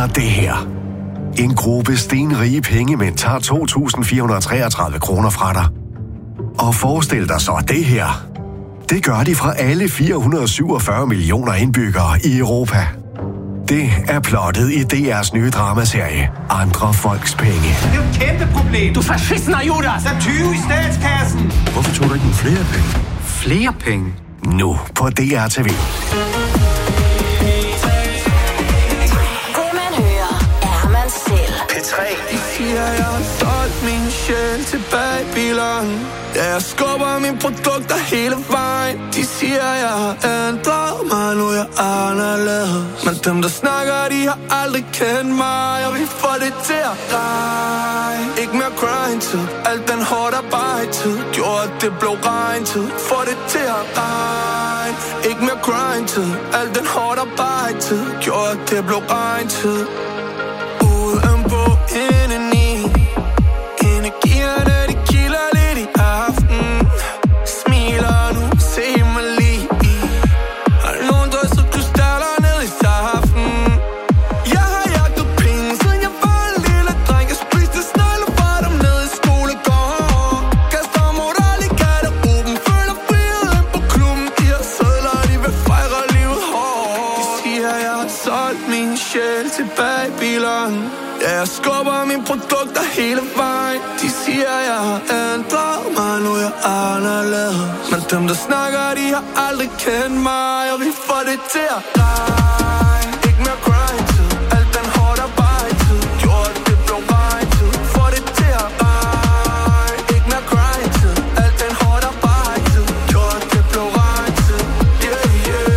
det her. En gruppe stenrige pengemænd tager 2.433 kroner fra dig. Og forestil dig så det her. Det gør de fra alle 447 millioner indbyggere i Europa. Det er plottet i DR's nye dramaserie Andre Folks Penge. Det er jo et kæmpe problem. Du fascister, Judas! Der er 20 i statskassen! Hvorfor tog du ikke nogle flere penge? Flere penge? Nu på DRTV. Det man hører, er man selv. P3. De siger, jeg har solgt min sjæl til Babylon. Ja, jeg skubber mine produkter hele vejen. De siger, jeg har ændret mig, nu jeg er anderledes. Men dem, der snakker, de har aldrig kendt mig. Og vi får det til at regne. Ikke mere grind-tid, alt den hårdt arbejde-tid. Gjorde, at det blev regn-tid. Får det til at regne. Ikke mere grind-tid, alt den hårdt arbejde-tid. Gjorde, at det blev regn-tid. Udenpå indeni. Energierne, de kilder lidt i aften. Smiler nu, se mig lige. Har nogen drysset krystaller ned i saften. Jeg har jagtet penge, siden jeg var en lille dreng. Jeg spiste snegle fra dem ned i skolegården. Kaster moral i garderoben. Føler friheden på klubben. De har sædler, de vil fejre livet hårdt. De siger, jeg har solgt min sjæl til Babylon. Ja, jeg skubber mine produkter hele vejen. De siger, jeg har ændret mig, nu jeg er anderledes. Men dem, der snakker, de har aldrig kendt mig. Og vi får det til at regne. Ikke mere grind-tid, alt den hårdt arbejde-tid. Gjorde, det blev regn-tid. Får det til at regne. Ikke mere grind-tid, alt den hårdt arbejde-tid. Gjorde, det blev regn-tid. Yeah, yeah.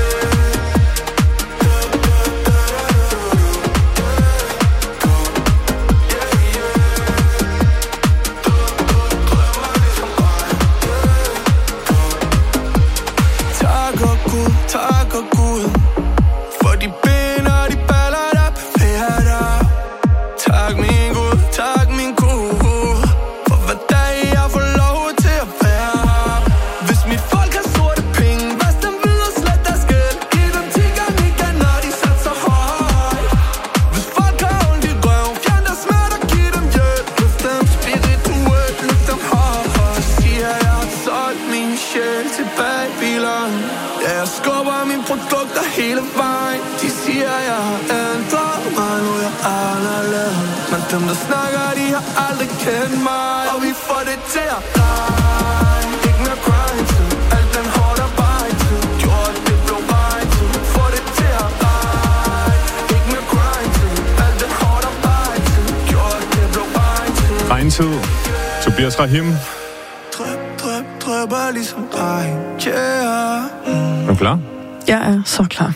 Tak og Gud for de ben og de baller, der bevæger dig. Tak min Gud, tak min Gud for hver dag jeg får lov til at være her. Hvis mit folk har sorte penge, vask dem videre, slet deres gæld. Giv dem 10 gange igen, når de satser højt. Hvis folk har ondt i røven, fjern deres smerte og giv dem hjælp. Løft dem spirituelt, løft dem højt. Siger jeg har solgt min sjæl til Babylon. Ja, jeg skubber mine produkter hele vejen. De siger, jeg har ændret mig, nu jeg er anderledes. Men dem, der snakker, de har aldrig kendt mig. Og vi får det til at regne. Ikke mere grind-tid, alt den hårdt arbejde-tid. Gjorde, det blev regn-tid. Får det til at regne. Ikke mere grind-tid, alt den hårdt arbejde-tid. Gjorde, det blev regn-tid. Regntid. Tobias Rahim. Drøber ligesom regn, yeah. Er du klar? Jeg er så klar.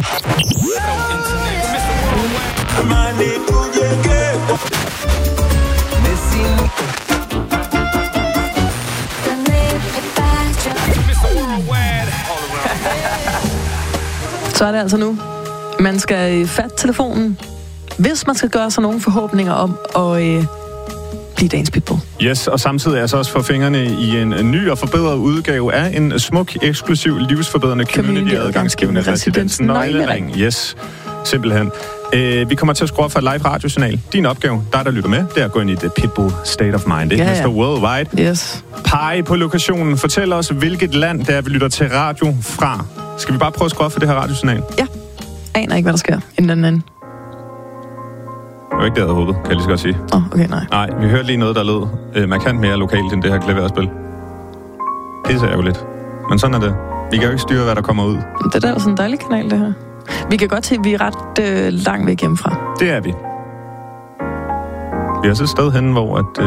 Så er det altså nu. Man skal fatte telefonen, hvis man skal gøre sig nogle forhåbninger om at blive dagens pitbull. Yes, og samtidig er så også for fingrene i en ny og forbedret udgave af en smuk, eksklusiv, livsforbedrende community-adgangsgivende residensen Nøglering. Yes, simpelthen. Vi kommer til at skrue op for et live radiosignal. Din opgave, der lytter med, det er at gå ind i The Pitbull State of Mind. Det er Mr. Worldwide. Yes. Pege på lokationen. Fortæl os, hvilket land det er, vi lytter til radio fra. Skal vi bare prøve at skrue op for det her radiosignal? Ja. Aner ikke, hvad der sker inden den anden. Det var ikke det, jeg havde håbet, kan jeg lige så godt sige. Okay, nej. Nej, vi hørte lige noget, der lød markant mere lokalt end det her klaverspil. Det er så ærgerligt. Men sådan er det. Vi kan jo ikke styre, hvad der kommer ud. Det er da sådan en dejlig kanal, det her. Vi kan godt se, at vi er ret langt væk hjemmefra. Det er vi. Vi er også et sted henne, hvor at...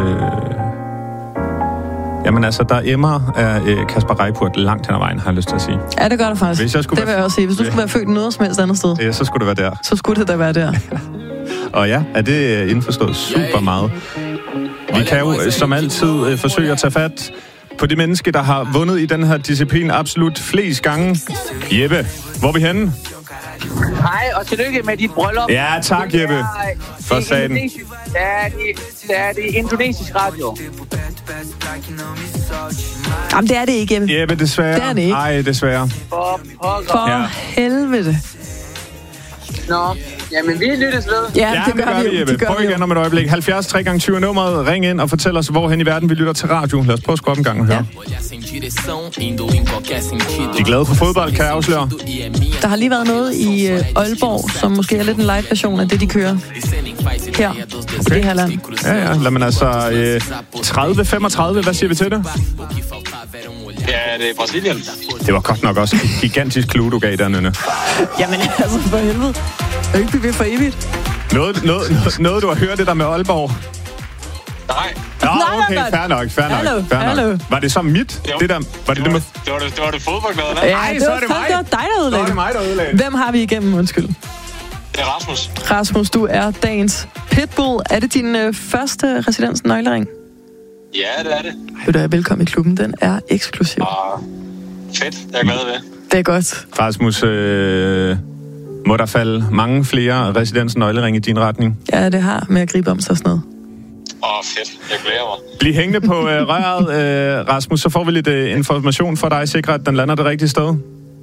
Jamen altså, der emmer af Kasper Reippurt langt hen ad vejen, har jeg lyst til at sige. Ja, det gør det faktisk. Det vil jeg også sige. Hvis du skulle være født noget som helst andet sted. Ja, så skulle det være der. Så skulle det da være der. Og ja, er det indforstået super meget. Vi kan jo som altid forsøge at tage fat på det menneske, der har vundet i den her disciplin absolut flest gange. Jeppe, hvor er vi henne? Hej, og tillykke med dit bryllup. Ja, tak Jeppe. For satan. Det er det indonesisk radio. Jamen, det er det ikke, Jeppe. Jeppe, desværre. Det er det ikke. Ej, desværre. For helvede. Nå, Jamen, vi lyttes ved. Ja, det gør vi. Jeppe. Prøv igen om et øjeblik. 70 3x20 nummeret. Ring ind og fortæl os, hvorhen i verden vi lytter til radio. Lad os prøve at skrue op en gang og høre. De er glade for fodbold, kan jeg afsløre. Der har lige været noget i Aalborg, som måske er lidt en live-version af det, de kører her i det her land. Ja. Lad man altså 30-35. Hvad siger vi til det? Ja, det er Brasilien. Det var godt nok også et gigantisk clue, du gav der, Nynne. Jamen, altså, for helvede. Ikke vi for evigt. Noget, du har hørt det der med Aalborg? Nej. Nå, okay, fair nok. Var det så mit? Jo. Det der, var det med... Det var det fodboldglade, der? Ja, det var dig, der udlagde. Hvem har vi igennem, undskyld? Det er Rasmus. Rasmus, du er dagens pitbull. Er det din første residensnøglering? Ja, det er det. Du er velkommen i klubben. Den er eksklusiv. Fedt. Jeg er glad ved. Det er godt. Rasmus, må der falde mange flere residensnøgleringe i din retning? Ja, det har med at gribe om sig sådan noget. Fedt. Jeg glæder mig. Bliv hængende på røret, Rasmus, så får vi lidt information for dig. Sikre, at den lander det rigtige sted. Ja,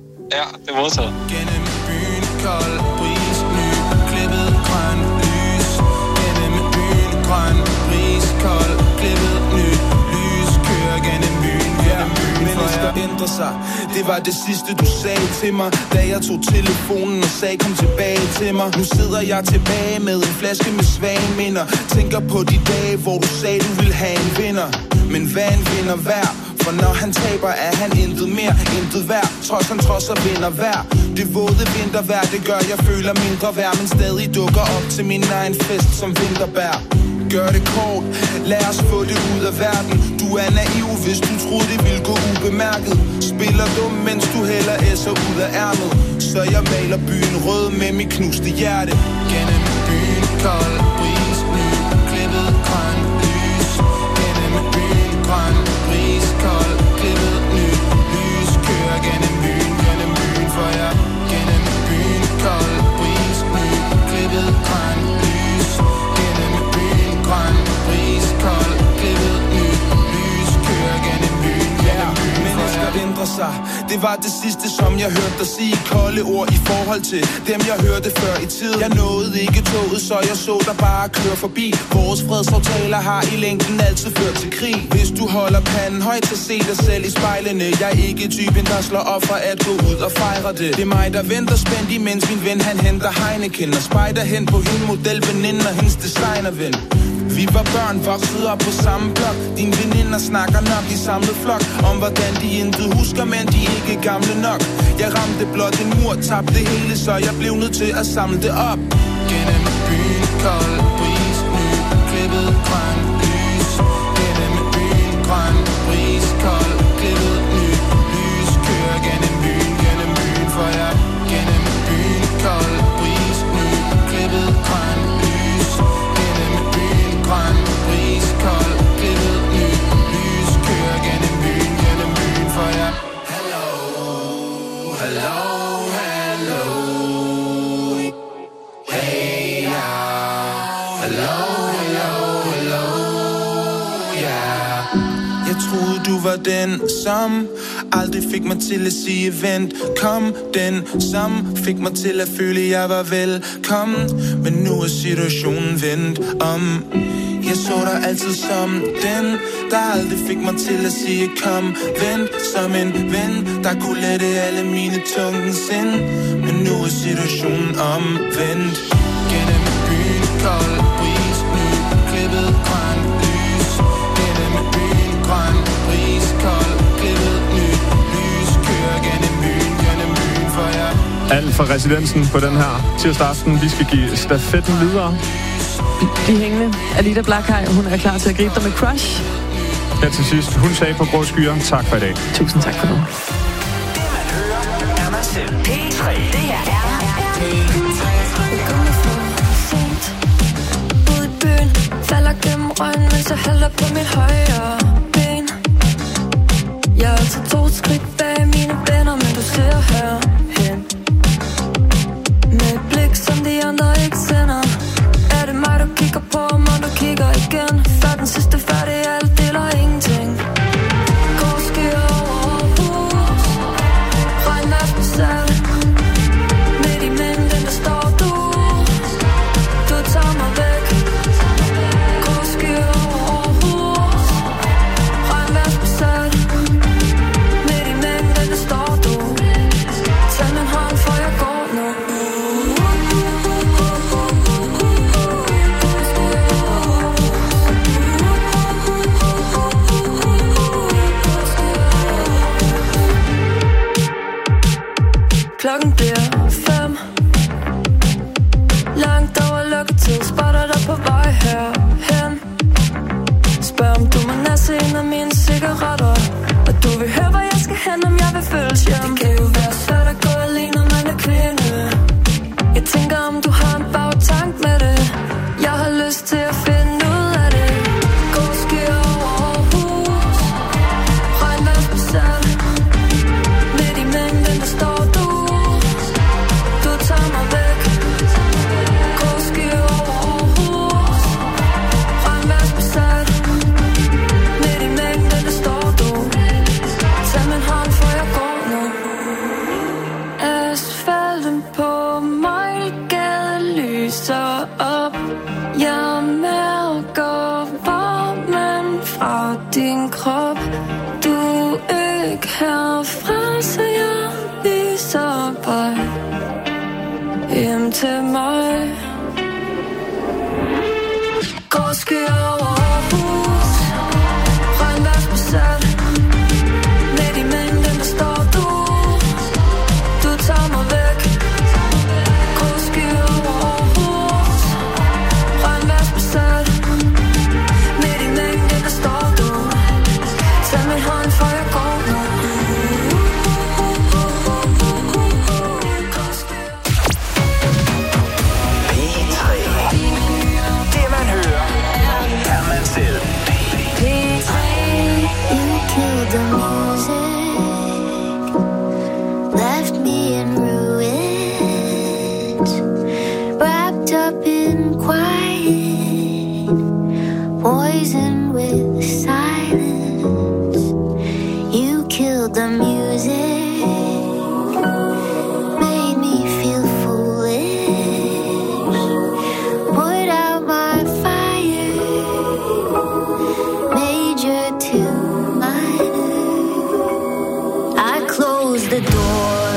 det er modtaget. Gennem byen, kold bris, ny, klippet grøn lys. Gennem byen, grøn bris, kold, klippet ny, lys. Kører gennem byen, mennesker ændrer sig. Det var det sidste, du sagde til mig, da jeg tog telefonen og sagde, kom tilbage til mig. Nu sidder jeg tilbage med en flaske med svage minder. Tænker på de dage, hvor du sagde, du ville have en vinder. Men hvad en vinder værd? For når han taber, er han intet mere, intet værd. Trods han trodser vinder værd. Det våde vintervejr, det gør jeg føler mindre værd. Men stadig dukker op til min egen fest som vinterbær. Gør det kort, lad os få det ud af verden. Du er naiv, hvis du troede det ville gå ubemærket. Spiller dum, mens du hælder esser ud af ærmet. Så jeg maler byen rød med mit knuste hjerte. Gennem byen, kold bris, ny, klippet grøn lys. Gennem byen, grøn bris, kold, klippet ny, lys. Kører gennem byen for jer. Gennem byen, kold bris, ny, klippet grøn lys. Gennem byen, grøn bris, kold, klippet ny, lys. Kører gennem byen mennesker ændrer sig. Det var det sidste, som jeg hørte dig sige. Kolde ord i forhold til dem, jeg hørte før i tiden. Jeg nåede ikke toget, så jeg så dig bare køre forbi. Vores fredsaftaler har i længden altid ført til krig. Hvis du holder panden højt, så se dig selv i spejlene. Jeg er ikke typen, der slår op for at gå ud og fejre det. Det er mig, der venter spændt, imens min ven han henter Heineken og spejder hen på hende modelveninde og hendes designerven. Vi var børn, voksede op på samme blok. Dine veninder snakker nok i samlet flok om hvordan de intet husker, men de ikke er gamle nok. Jeg ramte blot en mur, tabte det hele, så jeg blev nødt til at samle det op. Gennem byen, kold bris, ny, klippet grøn lys. Gennem byen, grøn bris, kold, klippet ny, lys. Kører gennem byen for jer. Gennem byen, kold bris, ny, klippet grøn lys. Gennem byen, grøn bris, kold, klippet ny, lys. Kører gennem byen for jer. Hello, hello, hello. Hey, yeah. Hello, hello, hello, yeah. Jeg troede, du var den, som aldrig fik mig til at sige vent. Kom, den, som fik mig til at føle, jeg var velkommen. Men nu er situationen vendt om. Jeg så dig altid som den, der aldrig fik mig til at sige kom, vent. Som en ven, der kunne lette alle mine tunge sind. Men nu er situationen omvendt. Gennem byen, kold bris, ny, klippet grøn lys. Gennem byen, grøn bris, kold, klippet ny, lys. Kører gennem byen for jer. Alt for residensen på den her tirsdag aften. Vi skal give stafetten videre. Bliv hængende. Alida Blakhaj, hun er klar til at gribe dig med crush. Her til sidst, hun sagde på grå skyer. Tak for i dag. Tusind tak for nu. P3. Det her er Ud i byen, falder gennem røgen, mens jeg hælder på mit højre ben. Jeg er altid 2 skridt bag mine venner, men du ser herhen. Med et blik, som de andre ikke sender. Er det mig, du kigger på, og du kigger igen? Før den sidste færdig, alt deler ingenting. Grå skyer over Aarhus, regn af på selv. Midt i mængden, der står du. min krop. Du er ikke herfra, så jeg viser vej hjem til mig. Går skyer over hus, regnværsbesat. Midt i mængden, der står du. Du tager mig væk. Går skyer over hus, regnværsbesat. Midt i mængden, der står du. Tag min hånd, for jeg går nu. The music left me in ruins, wrapped up in quiet, poisoned with silence. You killed the music, made me feel foolish, put out my fire, made your tune. The door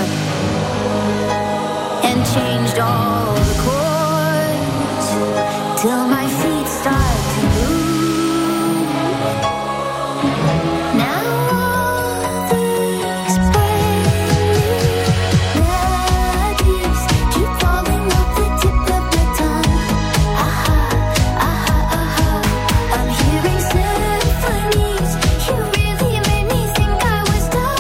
and changed all the chords till my feet start to move. Now all these brand melodies keep falling off the tip of my tongue. Aha, aha, aha. I'm hearing symphonies. You really made me think I was done.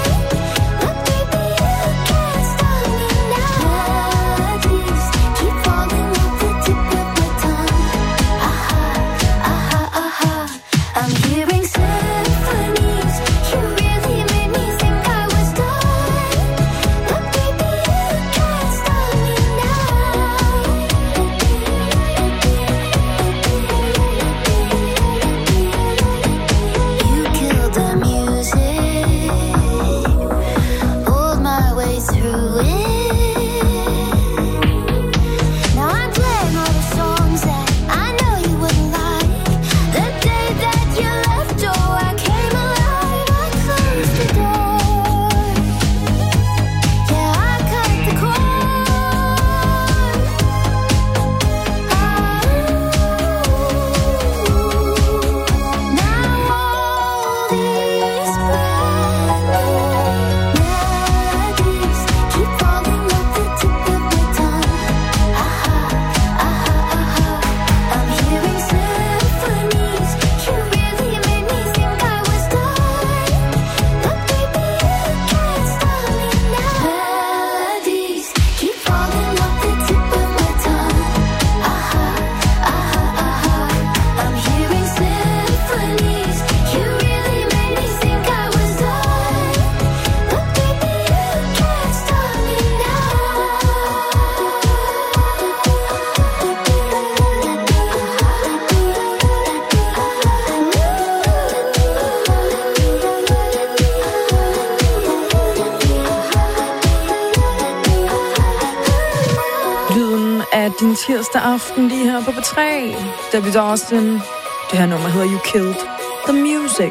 Din tirsdag aften lige her på P3. David Austin. Det her nummer hedder You Killed the Music.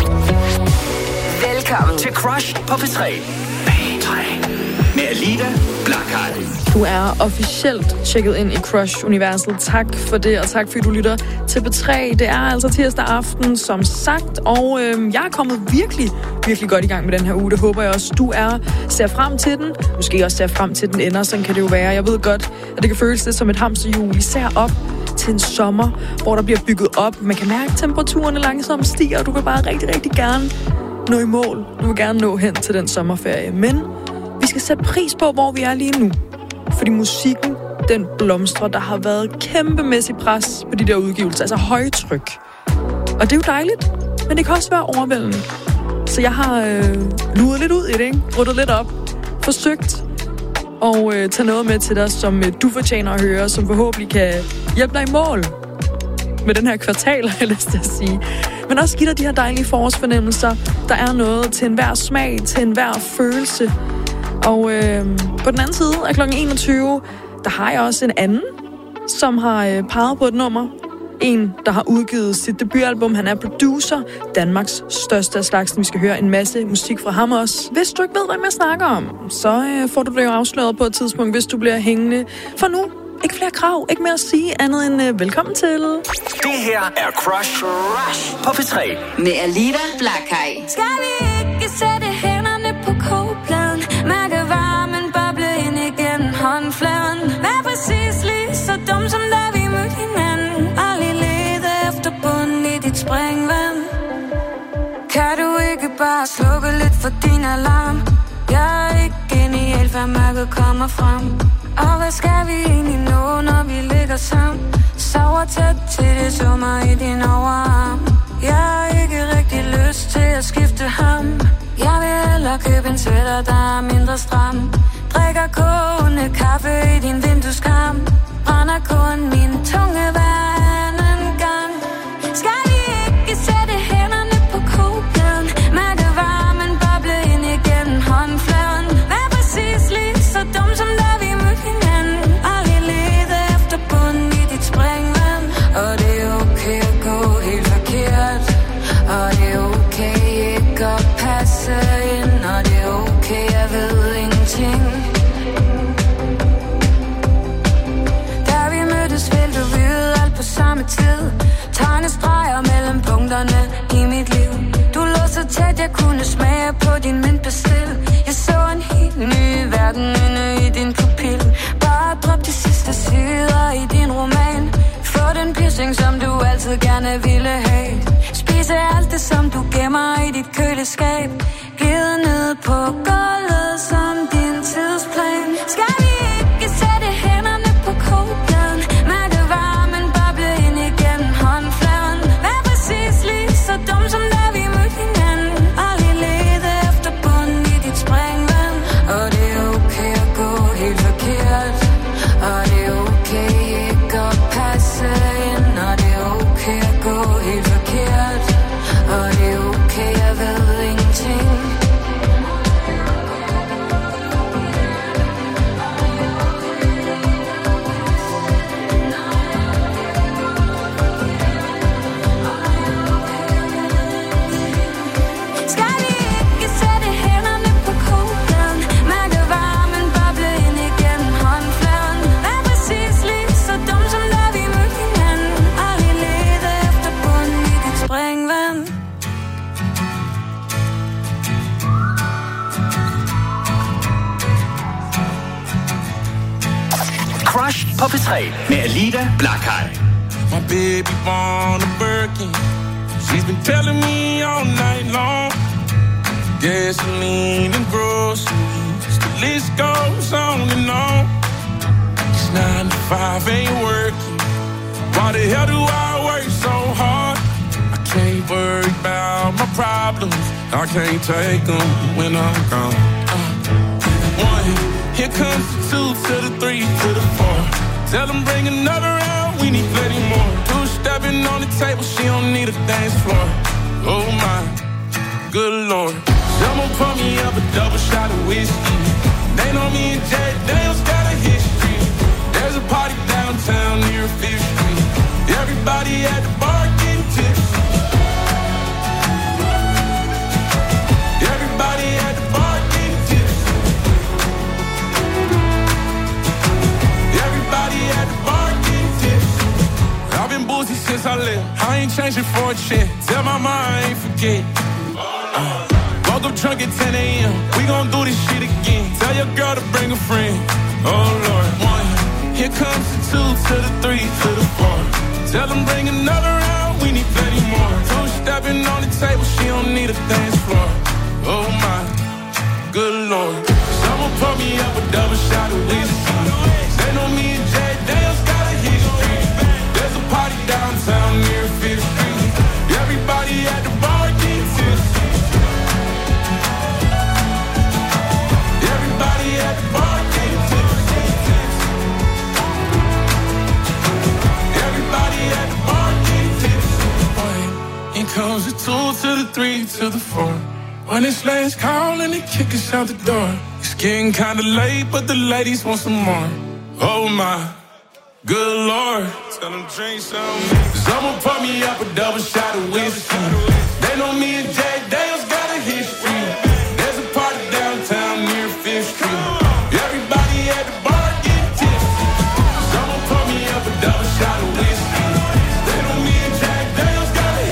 Velkommen til Crush på P3. P3 med Alida Blackheart. Du er officielt tjekket ind i Crush-universet. Tak for det, og tak fordi du lytter til P3. Det er altså tirsdag aften, som sagt, og jeg er kommet virkelig, virkelig godt i gang med den her uge. Det håber jeg også, du er. Ser frem til den. Måske også ser frem til den ender, sådan kan det jo være. Jeg ved godt, at det kan føles lidt som et hamsterhjul. Især op til en sommer, hvor der bliver bygget op. Man kan mærke, at temperaturerne langsomt stiger, og du vil bare rigtig, rigtig gerne nå i mål. Du vil gerne nå hen til den sommerferie. Men vi skal sætte pris på, hvor vi er lige nu. Fordi musikken, den blomstrer. Der har været kæmpemæssig pres på de der udgivelser. Altså højtryk. Og det er jo dejligt, men det kan også være overvældende. Så jeg har luret lidt ud i det, ikke? Ruttet lidt op. Forsøgt at tage noget med til dig, som du fortjener at høre, som forhåbentlig kan hjælpe dig i mål med den her kvartal, har jeg lyst til at sige. Men også give dig de her dejlige forårsfornemmelser. Der er noget til enhver smag, til enhver følelse. Og på den anden side af kl. 21, der har jeg også en anden, som har peget på et nummer, En, der har udgivet sit debutalbum. Han er producer, Danmarks største af slagsen. Vi skal høre en masse musik fra ham også. Hvis du ikke ved, hvad jeg snakker om, så får du det jo afsløret på et tidspunkt, hvis du bliver hængende. For nu, ikke flere krav, ikke mere at sige andet end velkommen til. Det her er Crush på P3 med Alida Blackaj. Skal vi ikke sætte hænderne på kogepladen? Mærke varmen boble ind igennem håndfladen. Vær præcis lige så dum som da vi mødte hinanden. Aldrig lede efter bunden i dit springvand. Kan du ikke bare slukke lidt for din alarm? Jeg er ikke genial, før mørket kommer frem. Og hvad skal vi egentlig nå, når vi ligger sammen? Sover tæt til det summer i din overarm. Jeg har ikke rigtig lyst til at skifte ham. Jeg vil hellere købe en sweater, der er mindre stram. Drikker kogende kaffe i din vindueskarm. Brænder kun min tunge hver anden gang. Skal vi ikke sætte hænderne på kogepladen? Mærke varmen boble ind igennem håndfladen. Vær præcis lige så dum som da vi mødte hinanden. Aldrig lede efter bunden i dit springvand. Og det er okay at gå helt forkert. Og det er okay ikke at passe ind. Og det er okay, jeg ved ingenting. Da vi mødtes, ville du vide alt på samme tid. Tegne streger mellem punkterne i mit liv. Du lå så tæt, jeg kunne smage på din mintbestil. Jeg så en helt ny verden inde i din pupil. Bare drop de sidste sider i din roman. Få den piercing, som du altid gerne ville have. Spise alt det, som du gemmer i dit køleskab. Glide ned på gulvet som din tidsplan. Skal vi ikke sætte hænderne på kogepladen? Mærke varmen boble ind igennem håndfladen. Vær præcis lige så dum som da vi mødte hinanden. Aldrig lede efter bunden i dit springvand. Og det er okay at gå helt forkert. Og det er okay ikke at passe ind. Og det er okay at gå helt forkert. Og det er okay, jeg ved ingenting. Skal vi ikke sætte hænderne på kogepladen? Mærke varmen boble ind igennem håndfladen. Vær præcis lige så dum som da vi mødte hinanden. Aldrig lede efter bunden i dit springvand. Crush på P3 med Alida Blackaj. My baby born a Birkin. She's been telling me all night long. Gasoline and groceries, the list goes on and on. It's 9 to 5 ain't working. Why the hell do I work so hard? I can't worry about my problems. I can't take them when I'm gone. One, here comes the 2 to the 3 to the 4. Tell them bring another round, we need plenty more. 2 stepping on the table, she don't need a dance floor. Oh my, good lord. Someone pour me up a double shot of whiskey. They know me and Jack Daniels got a history. There's a party downtown near 5th Street. Everybody at the bar getting tipsy. Everybody at the bar getting tipsy. Everybody at the bar getting tipsy. I've been boozy since I left. I ain't changing for a check. Tell my mom I ain't forget. Woke up drunk at 10 a.m. We gon' do this shit again. Tell your girl to bring a friend. Oh Lord. 1, here comes the 2 to the 3 to the 4. Tell them bring another round, we need plenty more. 2 stepping on the table, she don't need a dance floor. Oh my, good lord. Someone pour me up a double shot of whiskey. They know me and Jack Daniels got a history. There's a party downtown near 5th Street. Everybody at the bar getting tipsy. Everybody at the bar getting tipsy. Everybody at the bar getting tipsy. Here comes the 2 to the 3 to the 4. When it's last call and they kick us out the door. It's getting kinda late, but the ladies want some more. Oh my, Good Lord, tell them drink some. Someone pour me up a double shot of whiskey. They know me and Jack Daniels got a history.